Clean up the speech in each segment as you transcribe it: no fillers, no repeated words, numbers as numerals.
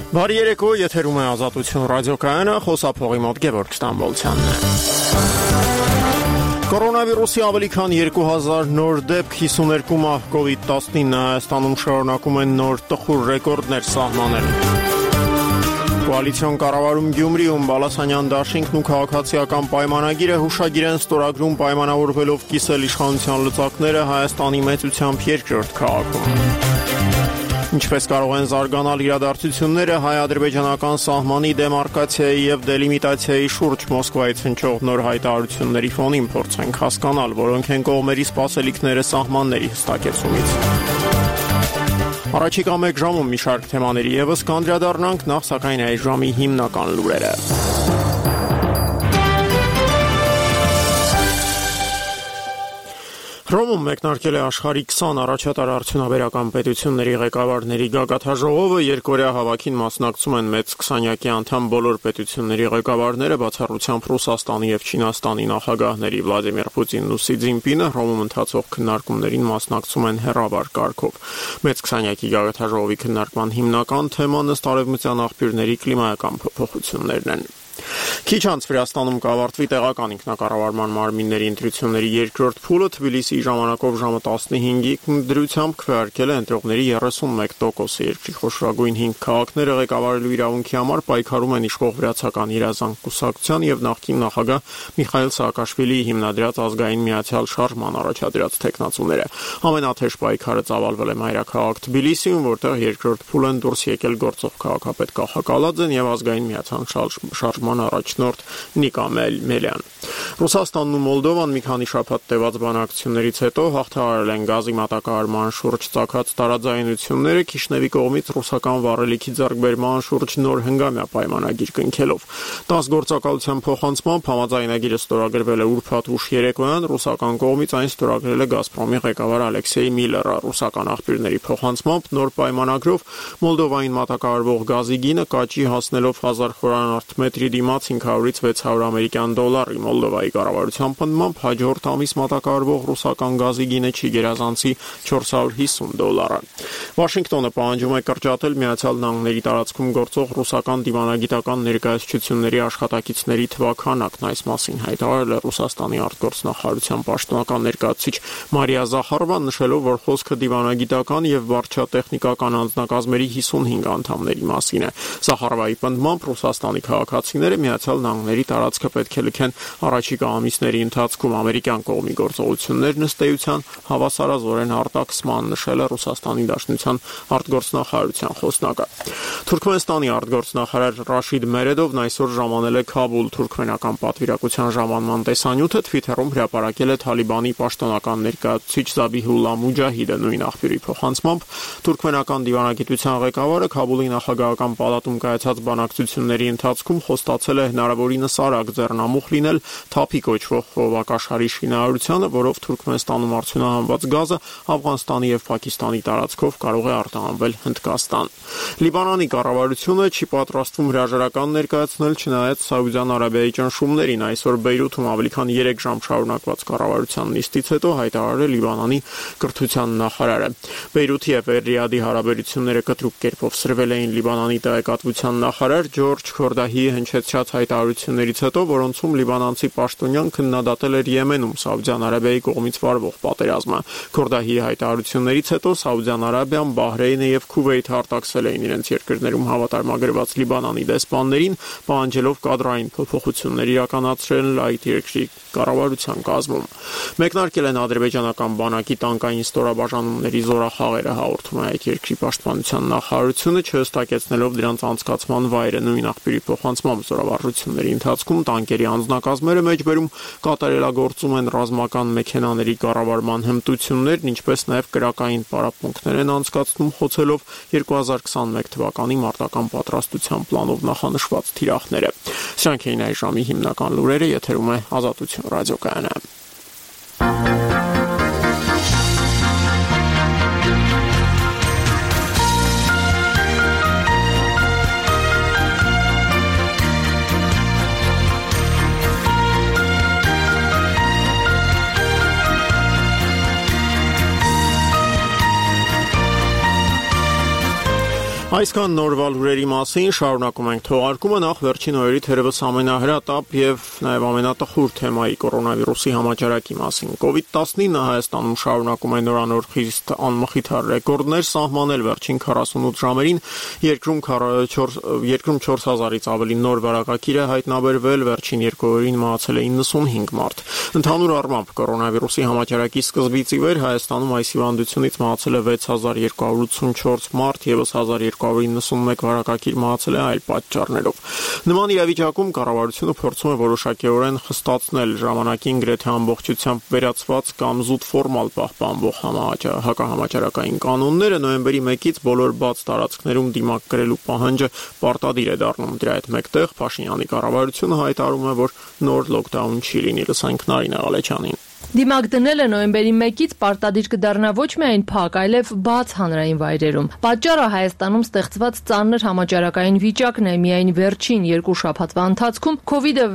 Բարի երեկո, եթերում է Ազատություն ռադիոկայանը, խոսափողի մոտ Գևորգ Ստամբոլցյանն է։ Կորոնավիրուսի ավելի քան 2000 նոր դեպք, 52 մահ, COVID-19 Հայաստանում շարունակում են նոր տխուր ռեկորդներ սահմանել։ Կոալիցիոն կառավարում Գյումրիում Բալասանյան դաշինքն ու քաղաքացիական պայմանագիրը հուշագիր են ստորագրում պայմանավորվելով կիսել իշխանության լծակները Հայաստանի մեծությամբ երկրորդ քաղաքում։ Ինչպես կարող են զարգանալ իրադարձությունները հայ-ադրբեջանական սահմանի դեմարկացիայի եւ դելիմիտացիայի շուրջ Մոսկվայից հնչող նոր հայտարարությունների ֆոնին փորձենք հասկանալ, որոնք են կողմերի սպասելիքները սահմանների հստակեցումից։ Առաջիկա մեկ ժամում մի շարք թեմաների եւս կանդրադառնանք, նախ սակայն այս ժամի հիմնական լուրերը։ Հռոմում մեկնարկել է աշխարհի 20 առաջատար արդյունաբերական պետությունների ղեկավարների գագաթաժողովը, երկօրյա հավաքին մասնակցում են մեծ 20-յակի անդամ բոլոր պետությունների ղեկավարները, բացառությամբ Ռուսաստանի եւ Չինաստանի նախագահների Վլադիմիր Պուտինն ու Սի Ցզինպինը, Հռոմում ընթացող քննարկումներին մասնակցում են հեռավար կարգով։ Մեծ 20-յակի գագաթաժողովի քննարկման հիմնական թեման ըստ արևմտյան աղբյուրների կլիմայական փոփոխություններն են։ Քիչ անց Վրաստանում կավարտվի տեղական ինքնակառավարման մարմինների ընտրությունների երկրորդ փուլը, Թբիլիսիի ժամանակով ժամը 15-ի դրությամբ քվեարկել է ընտրողների 31%-ը։ Երկրի խոշորագույն 5 քաղաքները ղեկավարելու իրավունքի համար պայքարում են իշխող վրացական իրազանք կուսակցության եւ նախկին նախագահ Միխայիլ Սաակաշվիլիի հիմնադրած ազգային միացյալ շարժման առաջադրած թեկնածուները։ Ամենաթեժ պայքարը ծավալվել է մայրաքաղաք Թբիլիսիում, որտեղ երկրորդ փուլն դուրս եկել գործող քաղաքապետ Կախակալաձեն եւ ազգային միացյալ շարժման առաջնորդ Նիկա Մելյան։ Ռուսաստանն ու Մոլդովան մի քանի շաբաթ տևած բանակցություններից հետո հաղթահարել են գազի մատակարարման շուրջ ծագած տարաձայնությունները, Քիշնևի կողմից ռուսական վառելիքի ձեռքբերման շուրջ նոր հնգամյա պայմանագիր կնքելով։ 10 գործակալության փոխանցմամբ համաձայնագիրը ստորագրվել է ուրբաթ ուշ երեկոյան, ռուսական կողմից այն ստորագրել է Գազպրոմի ղեկավար Ալեքսեյ Միլլերը։ Ռուսական աղբյուրների փոխանցմամբ նոր պայմանագրով Մոլդովային մատակարարվող գազի գինը կաճի հասնելով 1000 խորանարդ մետրի դիմաց 500-ից 600 ամերիկյան դոլարի։ Մոլդովայի կառավարության պնդմամբ հաջորդ ամիս մատակարարվող ռուսական գազի գինը չի գերազանցի $450։ Վաշինգտոնը պահանջում է կրճատել Միացյալ Նահանգների տարածքում գործող ռուսական դիվանագիտական ներկայացությունների աշխատակիցների թվաքանակն։ Այս մասին հայտարարել է Ռուսաստանի արտգործնախարարության պաշտոնական ներկայացուցիչ Մարիա Զախարովան, նշելով, որ խոսքը դիվանագիտական եւ վարչատեխնիկական անձնակազմերի 55 անդամների մասին է։ Զախարովայի պնդմամբ Ռուսաստանի քաղաքացիները Միացյալ Նահանգների տարածքը պետք է լքեն առաջիկա ամիսների ընթացքում։ Ամերիկյան կողմի գործողություններն ըստ էության հավասարազոր են արտաքսման, նշել է Ռուսաստանի Դաշնության արտգործնախարարության խոսնակը։ Թուրքմենստանի արտգործնախարար Ռաշիդ Մերեդովն այսօր ժամանել է Քաբուլ։ Թուրքմենական պատվիրակության ժամանման տեսանյութը Թվիթերում հրապարակել է Թալիբանի պաշտոնական ներկայացուցիչ Զաբիհուլլա Մուջահիդը։ Նույն աղբյուրի փոխանցմամբ թուրքմենական դիվանագիտության ղեկավարը Քաբուլի նախագահական պալատում կայացած բանակցությունների ընթացքում խոստացել է հնարավորինս արագ ձեռնամուխ լինել թափի կոչվող խողովակաշարի շինարարությանը, որով Թուրքմենստանում արդյունահանված գազը Աֆղանստանի եւ Պակիստանի տարածքով կարող է արտահանվել Հնդկաստան։ Լիբանանի կառավարությունը չի պատրաստվում հրաժարական ներկայացնել, չնայած Սաուդյան Արաբիայի ճնշումներին։ Այսօր Բեյրութում ավելի քան 3 ժամ շարունակված կառավարության նիստից հետո հայտարարել Լիբանանի կրթության նախարարը։ Բեյրութի եւ Ռիադի հարաբերությունները կտրուկ կերպով սրվել էին Լիբանանի տեղեկատվության նախարար Ջորջ Քորդահիի հնչեցրած հայտարարություններից հետո, որոնցում լիբանանցի պաշտոնյան քննադատել էր Եմենում Սաուդյան Արաբիայի կողմից վարվող պատերազմը։ Քորդահիի հայտարարություններից հետո Սաուդյան Արաբիան, Բահրեյնը եւ Քուվեյթը արտաքսել էին իրենց երկրներում հավատարմագրված Լիբանանի դեսպաններին, պահանջելով կադրային փոփոխություններ իրականացնել այդ երկրի կառավարության կազմում։ Մեկնարկել են ադրբեջանական բանակի տանկային ստորաբաժանումների զորախաղերը, հաղորդում է այդ երկրի պաշտպանության նախարարությունը, չհստակեցնելով դրանց անցկացման վայրը։ Նույն աղբյուրի փոխանցմամբ զորավարժությունների ընթացքում տանկերի անձնակազմերը մեջբերում կատարելագործում են ռազմական մեքենաների կառավարման հմտություններն, ինչպես նաև կրակային պարապմունքներ են անցկացնում, խոցելով 2021 թվականի մարտական պատրաստության պլանով նախանշված թիրախները։ Սրանք էին այս ժամի հիմնական լուրերը, եթերում է Ազատություն ռադիոկայանը։ Այսքան նորվալ հյուրերի մասին շարունակում ենք թողարկումը նախ վերջին օրերի թերևս ամենահրատապ եւ նաեւ ամենատխուր թեմայի կորոնավիրուսի համաճարակի մասին։ COVID-19-ը Հայաստանում շարունակում է նորանոր խիստ անմխիթար ռեկորդներ սահմանել վերջին 48 ժամերին երկրում 4000-ից ավելի նոր վարակագիր է հայտնաբերվել, վերջին 2 օրերին մահացել է 95 մարդ։ Ընդհանուր առմամբ կորոնավիրուսի համաճարակի սկզբից ի վեր Հայաստանում այս հիվանդությունից մահացել է 6284 մարդ, եւս 1291 վարակագիր մահացել է այլ պատճառներով։ Նման իրավիճակում կառավարությունը փորձում է որոշակիորեն խստացնել ժամանակին գրեթե ամբողջությամբ վերացված կամ զուտ ֆորմալ պահպանվող հակահամաճարակային կանոնները նոյեմբերի 1-ից բոլոր բաց տարածքներում դիմակ կրելու պահանջը պարտադիր է դառնում։ Դրա հետ մեկտեղ Փաշինյանի կառավարությունը հայտարարում է, որ նոր լոկդաուն չի լինի։ Լսենք Նարինե Ղալեչյանին։ Դիմակ դնելը նոյեմբերի 1-ից պարտադիր կդառնա ոչ միայն փակ, այլև բաց հանրային վայրերում։ Պատճառը Հայաստանում ստեղծված ծանր համաճարակային վիճակն է։ Միայն վերջին 2 շաբաթվա ընթացքում COVID-ը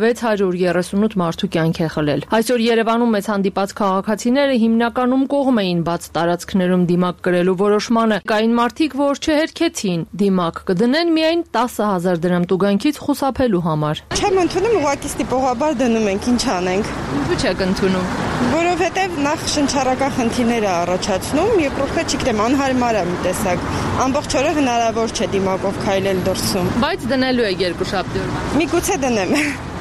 638 մարդու կյանք է խլել։ Այսօր Երևանում մեծ հանդիպած քաղաքացիները հիմնականում կողմ էին բաց տարածքներում դիմակ կրելու որոշմանը։ Կային մարդիկ, որ չհերքեցին, դիմակ կդնեն միայն 10000 դրամ տուգանքից խուսափելու համար։ Չեմ ընդունում, ուղղակի ստիպողաբար դնում ենք, ինչ անենք։ Ինչու՞ չեք ընդունում։ Որովհետև նախ շնչառական խնդիրներ է առաջացնում, երկրորդը չգիտեմ, անհարմար է մի տեսակ։ Ամբողջ օրը հնարավոր չէ դիմակով քայլել դրսում։ Բայց դնելու եք 2 շաբթի օրվա։ Միգուցե դնեմ։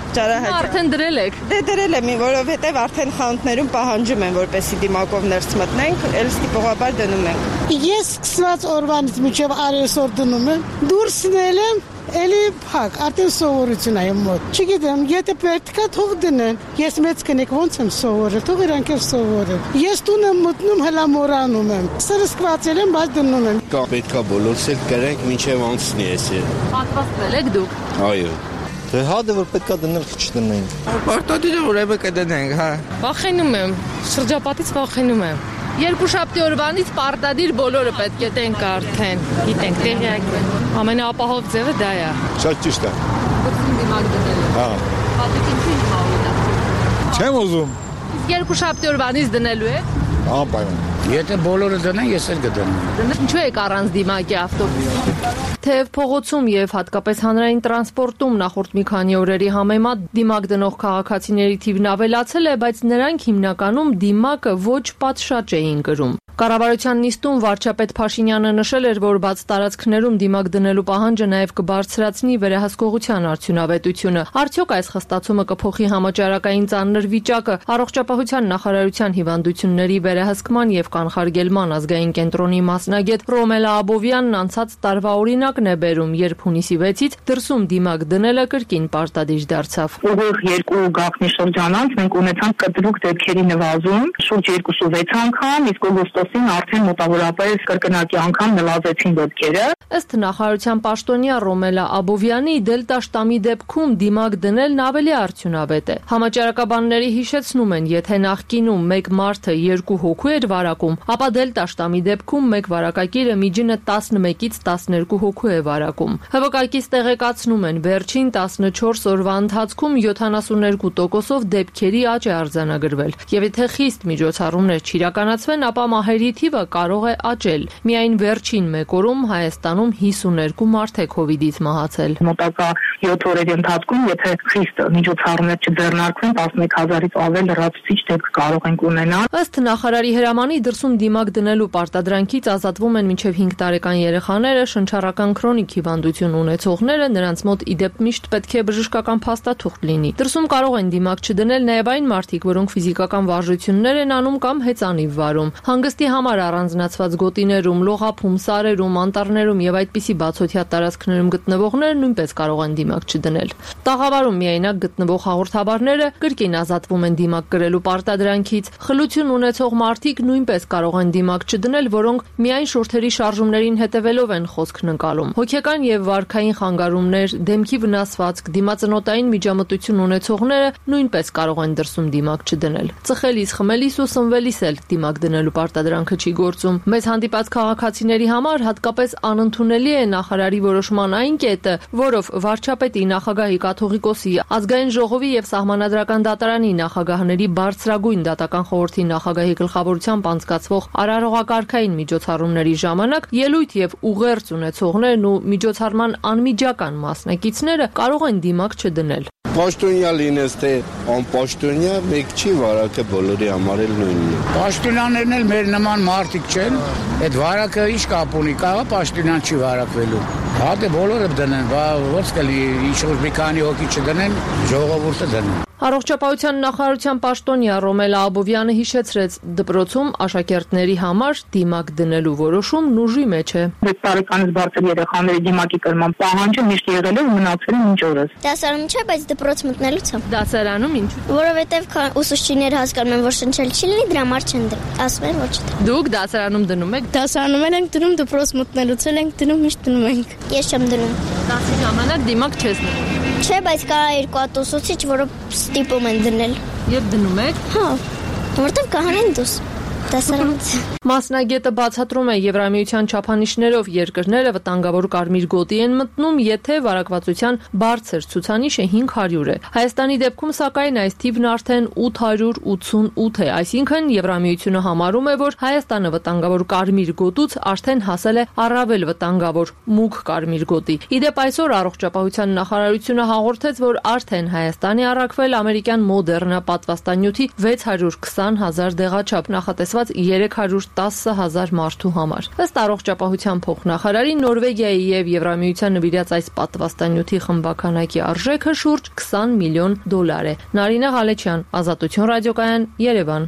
Արդեն դրել եք։ Դե դրել եմ, որովհետև արդեն խանութներում պահանջում են, որպեսզի դիմակով ներս մտնենք, էլ ստիպողաբար դնում ենք։ Ես սկսված օրվանից մինչև այսօր դնում եմ, դուրսն եմ, էլի փակ, արդեն սովորություն է մոտ։ Չգիտեմ, եթե պետք է թող դնեն։ Ես մեծ կնիկ ոնց եմ սովորել, թող իրանք էլ սովորեն։ Ես տուն եմ մտնում, հլա մորանում եմ։ Սրսկվածել եմ, բայց դնում եմ։ Պետք է բոլորս էլ կրենք, մինչև անցնի էսի։ Պատվաստվել եք դուք։ Այո։ Դե հա դե որ պետքա դնել չդնենք։ Պարտադիր է որ ևը կդնենք, հա։ Վախենում եմ, շրջապատից վախենում եմ։ 2 շաբթի օրվանից պարտադիր բոլորը պետք է տենք արդեն։ Գիտենք, տեղյակ ենք։ Ամենաապահով ձևը դա է։ Շատ ճիշտ է։ Գուցե դիմակ դնելը։ Հա։ Պատիկին չի մահուտա։ Չեմ ուզում։ 2 շաբթի օրվանից դնելու եք։ Անպայման։ Եթե բոլորը դնեն, ես էլ կդնեմ։ Ինչու եք առանց դիմակի ավտոբուսի։ Թեև փողոցում եւ հատկապես հանրային տրանսպորտում նախորդ մի քանի օրերի համեմատ դիմակ դնող քաղաքացիների թիվն ավելացել է, բայց նրանք հիմնականում դիմակը ոչ պատշաճ էին կրում։ Կառավարության նիստում վարչապետ Փաշինյանը նշել էր, որ բաց տարածքներում դիմակ դնելու պահանջը նաև կբարձրացնի վերահսկողության արդյունավետությունը։ Արդյոք այս խստացումը կփոխի համաճարակային ծանր վիճակը։ Առողջապահության նախարարության հիվանդությունների վերահսկման եւ կանխարգելման ազգային կենտրոնի մասնագետ Ռոմելա Աբովյանն անցած տարվա օրինակն է բերում, երբ հունիսի 6-ից դրսում դիմակ դնելը կրկին պարտադիր դարձավ։ Ուղիղ 2 գաղտնի շրջանանց մենք ունեցանք կտրուկ դեպքերի նվազում, շուրջ 206 անգամ, իսկ օգոստոսին արդեն մոտավորապես կրկնակի անգամ նվազեցին դեպքերը։ Ըստ նախարարության պաշտոնյա Ռոմելա Աբովյանի դելտա շտամի դեպքում դիմակ դնելն ավելի արդյունավետ է։ Համաճարակաբանների հիշեցնում են, եթե նախկինում 1 մարդը 2 հոգու էր վարակում, ապա դելտա շտամի դեպքում 1 վարակագիրը միջինը 11-ից 12 հոգու է վարակում։ ՀՎԿ-ից տեղեկացնում են, վերջին 14 օրվա ընթացքում 72%-ով դեպքերի աճ է արձանագրվել։ Եվ եթե խիստ միջոցառումներ չիրականացվեն, ապա մահերի թիվը կարող է աճել։ Միայն վերջին 1 օրում Հայաստանում 52 մարդ է COVID-ից մահացել։ Մոտակա 7 օրերի ընթացքում, եթե խիստ միջոցառումներ չձեռնարկվեն, 11000-ից ավել լրացուցիչ դեպք կարող ենք ունենալ։ Ըստ նախարարի հրամանի դրսում դիմակ դնելու պարտադրանքից ազատվում են մինչև 5 տարեկան երեխաները, շնչառական քրոնիկ հիվանդություն ունեցողները, նրանց մոտ ի դեպ միշտ պետք է բժշկական փաստաթուղթ լինի։ Դրսում կարող են դիմակ չդնել նաև այն մարդիկ, որոնք ֆիզիկական վարժություններ են անում կամ հեծանիվ վարում։ Հանգստի համար առանձնացված գոտիներում, լողափում, սարերում, անտառներում եւ այդպիսի բացօթյա տարածքներում գտնվողները նույնպես կարող են դիմակ չդնել։ Տաղավարում միայնակ գտնվող հաղորդավարները կրկին ազատվում են դիմակ կրելու պարտադրանքից։ Խլություն ունեցող մարդիկ նույնպես կարող են դիմակ չդնել, որոնք միայն շուրթերի շարժումներին հետևելով են խոսքն ընկալում։ Հոգեկան եւ վարքային խանգարումներ, դեմքի վնասվածք, դիմածնոտային միջամտություն ունեցողները նույնպես կարող են դրսում դիմակ չդնել։ Ծխելիս, խմելիս ու սնվելիս էլ դիմակ դնելու պարտադրանք մեղադրանքը չի գործում։ Մեզ հանդիպած քաղաքացիների համար հատկապես անընդունելի է նախարարի որոշման այն կետը, որով վարչապետի, նախագահի, կաթողիկոսի, ազգային ժողովի եւ սահմանադրական դատարանի նախագահների բարձրագույն դատական խորհրդի նախագահի գլխավորությամբ անցկացվող արարողակարգային միջոցառումների ժամանակ ելույթ եւ ուղերձ ունեցողներն ու միջոցառման անմիջական մասնակիցները կարող են դիմակ չդնել։ Պաշտոնյա լինես թե անպաշտոնյա, մեկ չի վարակը բոլորի համար էլ նույնն է։ Պաշտոնյաներն էլ մեր նման մարդիկ չեն, այդ վարակը ինչ կապ ունի, կարող պաշտոնյան չի վարակվելու։ Հա դե բոլորը դնեն, ո՞նց կլի, ինչ-որ մի քանի հոգի չդնեն, ժողովուրդը դնեն։ Առողջապահության նախարարության պաշտոնյա Ռոմելա Աբովյանը հիշեցրեց, դպրոցում աշակերտների համար դիմակ դնելու որոշումն ուժի մեջ է։ 6 տարեկանից բարձր երեխաների դիմակի կրման պահանջը միշտ եղել է ու մնացել է մինչ օրս։ Դասարանում չէ, բայց դպրոց մտնելուց է։ Դասարանում ինչ։ Որովհետև ուսուցիչները հասկանում են, որ շնչել չի լինի, դրա համար չեն ասում են, որ չդա։ Դուք դասարանում դնում եք։ Դասարանում ենք դնում, դպրոց մտնելուց ենք դնում, միշտ դնում ենք։ Ես չեմ դնում։ Դասի ժամանակ դիմակ չես դնում։ Չէ, բայց կա երկու հատ ուսուցիչ, որը ստիպում են դնել։ Եվ դնում եք։ Հա, որտեղ կհանեն դուս։ Մասնագետը բացատրում է, Եվրամիության չափանիշներով երկրները վտանգավոր կարմիր գոտի են մտնում, եթե վարակվածության բարձր ցուցանիշը 500 է։ Հայաստանի դեպքում սակայն այս թիվն արդեն 888 է, այսինքն Եվրամիությունը համարում է, որ Հայաստանը վտանգավոր կարմիր գոտուց արդեն հասել է առավել վտանգավոր մուգ կարմիր գոտի։ Իդեպ այսօր առողջապահության նախարարությունը հաղորդեց, որ արդեն Հայաստանի առաքվել ամերիկյան Մոդեռնա պատվաստանյութի 620,000 դեղաչափ, նախատեսված 310,000 մարդու համար։ Ըստ առողջապահության փոխնախարարի, Նորվեգիայի եւ Եվրամիության նվիրած այս պատվաստանյութի խմբականակի արժեքը շուրջ $20 միլիոն է։ Նարինե Ղալեչյան, Ազատություն ռադիոկայան, Երևան։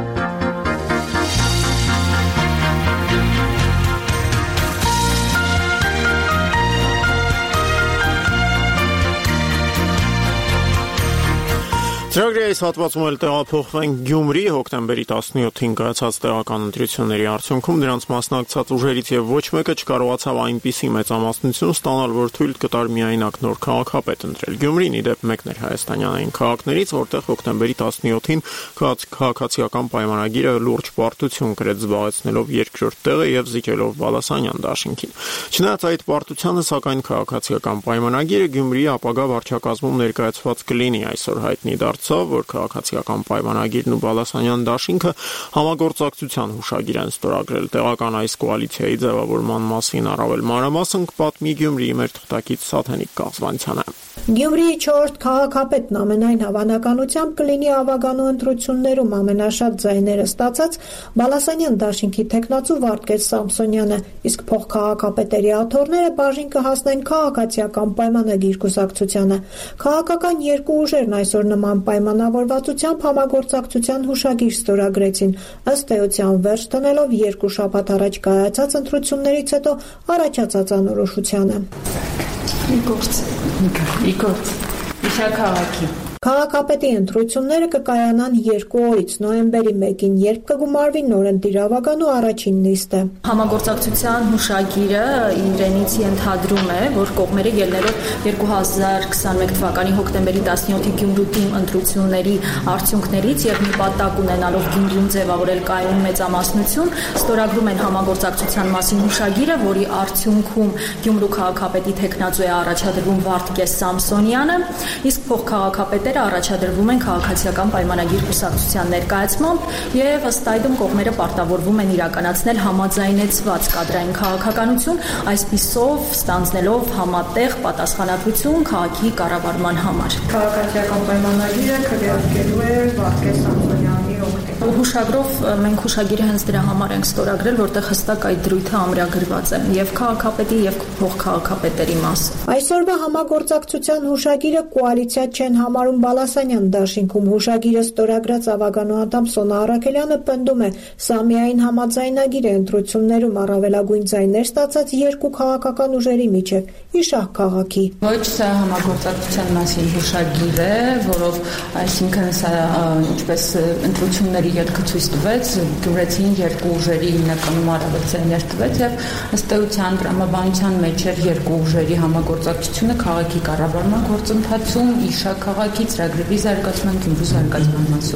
Ծրագրի այս հատվածում էլ տեղափոխվենք Գյումրի հոկտեմբերի 17-ին կայացած տեղական ընտրությունների արդյունքում նրանց մասնակցած ուժերից եւ ոչ մեկը չկարողացավ այնպիսի մեծամասնություն ստանալ, որ թույլ կտար միայնակ նոր քաղաքապետ ընտրել։ Գյումրին իդեպ մեկն էր հայաստանյան քաղաքներից, որտեղ հոկտեմբերի 17-ին քաղաքացիական պայմանագիրը լուրջ պարտություն կրեց, զբաղեցնելով երկրորդ տեղը եւ զիջելով Բալասանյան դաշինքին։ Չնայած այդ պարտությանը, սակայն քաղաքացիական պայմանագիրը Գյումրիի ապագա վարչակազմում ներկայացված կլինի այսօր հայտնի որ քաղաքացիական պայմանագիրն ու Բալասանյան դաշինքը համագործակցության հուշագիր են ստորագրել։ Տեղական այս կոալիցիայի ձևավորման մասին առավել մանրամասն կպատմի Գյումրիի մեր թղթակից Սաթենիկ Կաղզվանցյանը։ Գյումրիի 4-րդ քաղաքապետն ամենայն հավանականությամբ կլինի ավագանու ընտրություններում ամենաշատ ձայները ստացած Բալասանյան դաշինքի թեկնածու Վարդգես Սամսոնյանը, իսկ փոխքաղաքապետերի աթոռները բաժին կհասնեն քաղաքացիական պայմանագիր կուսակցությանը։ Քաղաքական երկու ուժերն այսօր նման պայմանավորվածությամբ համագործակցության հուշագիր ստորագրեցին, ըստ էության վերջ տնելով երկու շաբաթ առաջ կայացած ընտրություններից հետո առաջացած անորոշությանը։ Իգործ Իշաքաղաքի Քաղաքապետի ընտրությունները կկայանան 2 օրից, նոյեմբերի 1-ին, երբ կգումարվի նորընտիր ավագանու առաջին նիստը։ Համագործակցության հուշագիրը իրենից ենթադրում է, որ կողմերը ելնելով 2021 թվականի հոկտեմբերի 17-ի Գյումրու թիմ ընտրությունների արդյունքներից եւ նպատակ ունենալով Գյումրիում ձևավորել կայուն մեծամասնություն, ստորագրում են համագործակցության մասին հուշագիրը, որի արդյունքում Գյումրու քաղաքապետի թեկնածու է առաջադրվում Վարդգես Սամսոնյանը, իսկ փոխքաղաքապետը առաջադրվում են քաղաքացիական պայմանագիր կուսակցության ներկայացմամբ եւ ըստ այդմ կողմերը պարտավորվում են իրականացնել համաձայնեցված կադրային քաղաքականություն, այսպիսով ստանձնելով համատեղ պատասխանատվություն քաղաքի կառավարման համար։ Քաղաքացիական պայմանագիրը քվեարկելու է Վարդգես Սամսոնյանի օգտին։ Հուշագրով մենք հուշագիրը հենց դրա համար ենք ստորագրել, որտեղ հստակ այդ դրույթը ամրագրված է եւ քաղաքապետի եւ փոխքաղաքապետերի մասը։ Այսօրվա համագործակցության հուշագիրը կոալիցիա չեն համարում Բալասանյան դաշինքում հուշագիրը ստորագրած ավագանու անդամ Սոնա Արաքելյանը պնդում է, սա միայն համաձայնագիր է ընտրություններում առավելագույն ձայներ ստացած երկու քաղաքական ուժերի միջև՝ Իշահ քաղաքի։ Ոչ, սա համագործակցության մասին հուշագիր է, որով այսինքն սա ինչպես ընտրությունների ելքը ցույց տվեց, գյումրեցին երկու ուժերի հիմնականում առավել ձայներ տվեց եւ ըստ էության տրամաբանության մեջ էր երկու ուժերի համագործակցությունը քաղաքի կառավարման գործընթացում Իշահ քաղաքի ծրագրերի զարգացման, Գյումրու զարգացման մասում։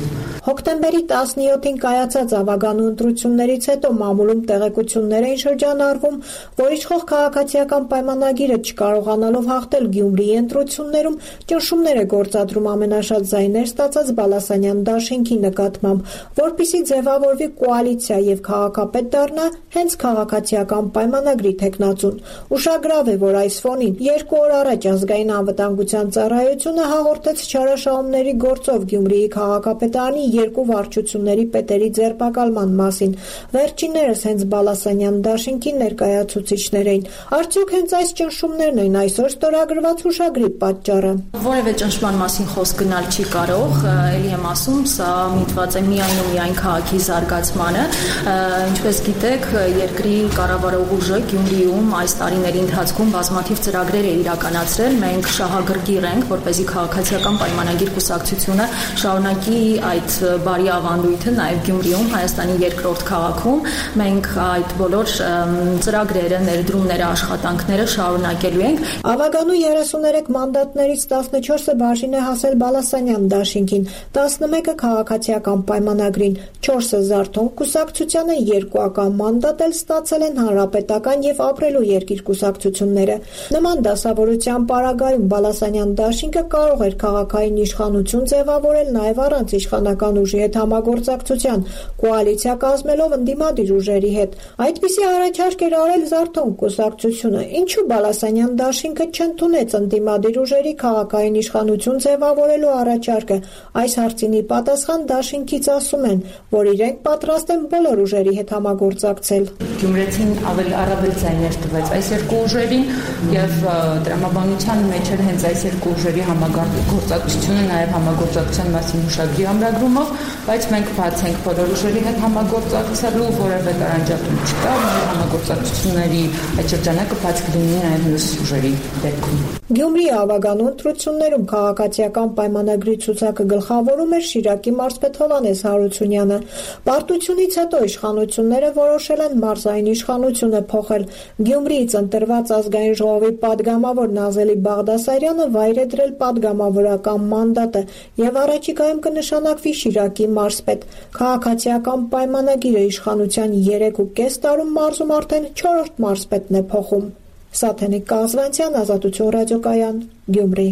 Հոկտեմբերի 17-ին կայացած ավագանու ընտրություններից հետո մամուլում տեղեկություններ էին շրջանառվում, որ իշխող քաղաքացիական պայմանագիրը չկարողանալով հաղթել Գյումրիի ընտրություններում ճնշումներ է գործադրում ամենաշատ ձայներ ստացած Բալասանյան դաշինքի նկատմամբ, որպեսզի ձևավորվի կոալիցիա եւ քաղաքապետ դառնա հենց քաղաքացիական պայմանագրի թեկնածուն։ Ուշագրավ է, որ այս ֆոնին 2 օր առաջ ազգային անվտանգության ծառայությունը հաղորդեց չարաշահումների գործով Գյումրիի քաղաքապետարանի 2 վարչությունների պետերի ձերբակալման մասին։ Վերջիններս հենց Բալասանյան դաշինքի ներկայացուցիչներ էին։ Արդյոք հենց այս ճնշումներն են այսօր ստորագրված հուշագրի պատճառը։ Որևէ ճնշման մասին խոսք գնալ չի կարող, ելի եմ ասում, սա միտված է միայն ու միայն քաղաքի զարգացմանը։ Ինչպես գիտեք, երկրի կառավարող ուժը Գյումրիում այս տարիների ընթացքում բազմաթիվ ծրագրեր է իրականացրել։ Մենք շահագրգիռ ենք, որպեսզի քաղաքացիական պայմանագիր կուսակցությունը շարունակի այդ բարի ավանդույթը նաև Գյումրիում, Հայաստանի երկրորդ քաղաքում։ Մենք այդ բոլոր ծրագրերը, ներդրումները, աշխատանքները շարունակելու ենք։ Ավագանու 33 մանդատներից 14-ը բաժին է հասել Բալասանյան դաշինքին, 11-ը քաղաքացիական պայմանագրին, 4-ը Զարթոն կուսակցությանը, 2 մանդատ էլ ստացել են հանրապետական եւ ապրելու երկիր կուսակցությունները։ Նման դասավորության պարագայում Բալասանյան դաշինքը կարող էր քաղաքային իշխանություն ձևավորել նաեւ առանց իշխանական ուժի հետ համագործակցության, կոալիցիա կազմելով ընդդիմադիր ուժերի հետ։ Այդպիսի առաջարկ էր արել Զարթոն կուսակցությունը, ինչու Բալասանյան դաշինքը չընդունեց ընդդիմադիր ուժերի քաղաքային իշխանություն ձևավորելու առաջարկը։ Այս հարցին ի պատասխան դաշինքից ասում են, որ իրենք պատրաստ են բոլոր ուժերի հետ համագործակցել։ Գյումրեցին ավելի առավել ձայներ տվեց այս երկու ուժերին եւ տրամաբանության մեջ էր հենց այս երկու ուժերի համագործակցությունը, նաեւ համագործակցության մասին հուշագրի ամրագրումով, բայց մենք բաց ենք բոլոր ուժերի հետ համագործակցելու, որևէ տարանջատում չկա, մեր համագործակցությունների այդ շրջանակը բաց կլինի նաեւ մյուս ուժերի դեպքում։ Գյումրիի ավագանու ընտրություններում քաղաքացիական պայմանագրի ցուցակը գլխավորում էր Շիրակի մարզպետ Հովհաննես Հարությունյանը։ Պարտությունից հետո իշխանությունները որոշել են մարզային իշխանությունը փոխել։ Գյումրիից ընտրված ազգային ժողովի падգամավոր Նազելի Բաղդասարյանը վայր է դրել падգամավորական մանդատը եւ առաջիկայում կնշանակվի Շիրակի մարզպետ։ Քաղաքացիական պայմանագիրը իշխանության 3.5 տարում մարզում արդեն 4-րդ մարզպետն է փոխում։ Սաթենիկ Կազվանցյան, Ազատություն ռադիոկայան, Գյումրի։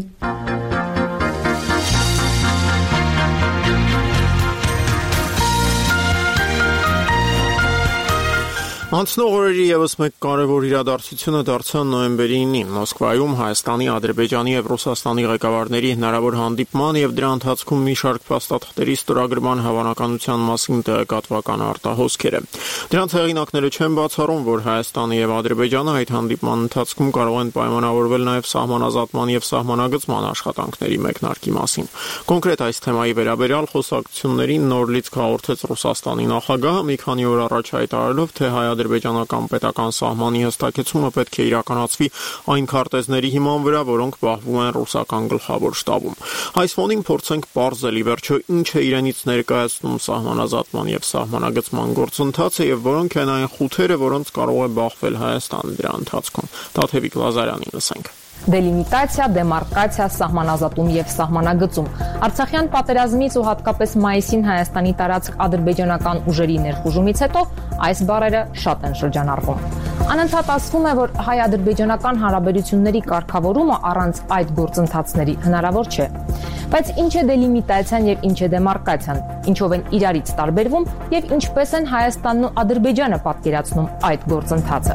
Անցնող օրերի եւս մեկ կարևոր իրադարձությունը դարձան նոյեմբերի 9-ին Մոսկվայում Հայաստանի, Ադրբեջանի եւ Ռուսաստանի ղեկավարների հնարավոր հանդիպման եւ դրա ընթացքում մի շարք փաստաթղթերի ստորագրման հավանականության մասին տեղեկատվական արտահոսքերը։ Դրանց հեղինակները չեն բացառում, որ Հայաստանը եւ Ադրբեջանը այդ հանդիպման ընթացքում կարող են պայմանավորվել նաեւ սահմանազատման եւ սահմանագծման աշխատանքների մեկնարկի մասին։ Կոնկրետ այս թեմայի վերաբերյալ խոսակցություններին նոր լիցք հաղորդեց Ռուսաստանի նախագահը մի քանի օր առաջ հայտարարելով, թե հայ-ադրբեջանական պետական սահմանի հստակեցումը պետք է իրականացվի այն քարտեզների հիման վրա, որոնք պահվում են ռուսական գլխավոր շտաբում։ Այս ֆոնին փորձենք պարզել ի վերջո ինչ է իրենից ներկայացնում սահմանազատման եւ սահմանագծման գործընթացը եւ որոնք են այն խութերը, որոնց կարող է բախվել Հայաստանը դրա ընթացքում։ Տաթևիկ Լազարյանին լսենք։ Դելիմիտացիա, դեմարկացիա, սահմանազատում եւ սահմանագծում։ Արցախյան պատերազմից ու հատկապես մայիսին Հայաստանի տարածք ադրբեջանական ուժերի ներխուժումից հետո այս բառերը շատ են շրջանառվում։ Անընդհատ ասվում է, որ հայ-ադրբեջանական հարաբերությունների կարգավորումը առանց այդ գործընթացների հնարավոր չէ։ Բայց ինչ է դելիմիտացիան եւ ինչ է դեմարկացիան, ինչով են իրարից տարբերվում եւ ինչպես են Հայաստանն ու Ադրբեջանը պատկերացնում այդ գործընթացը։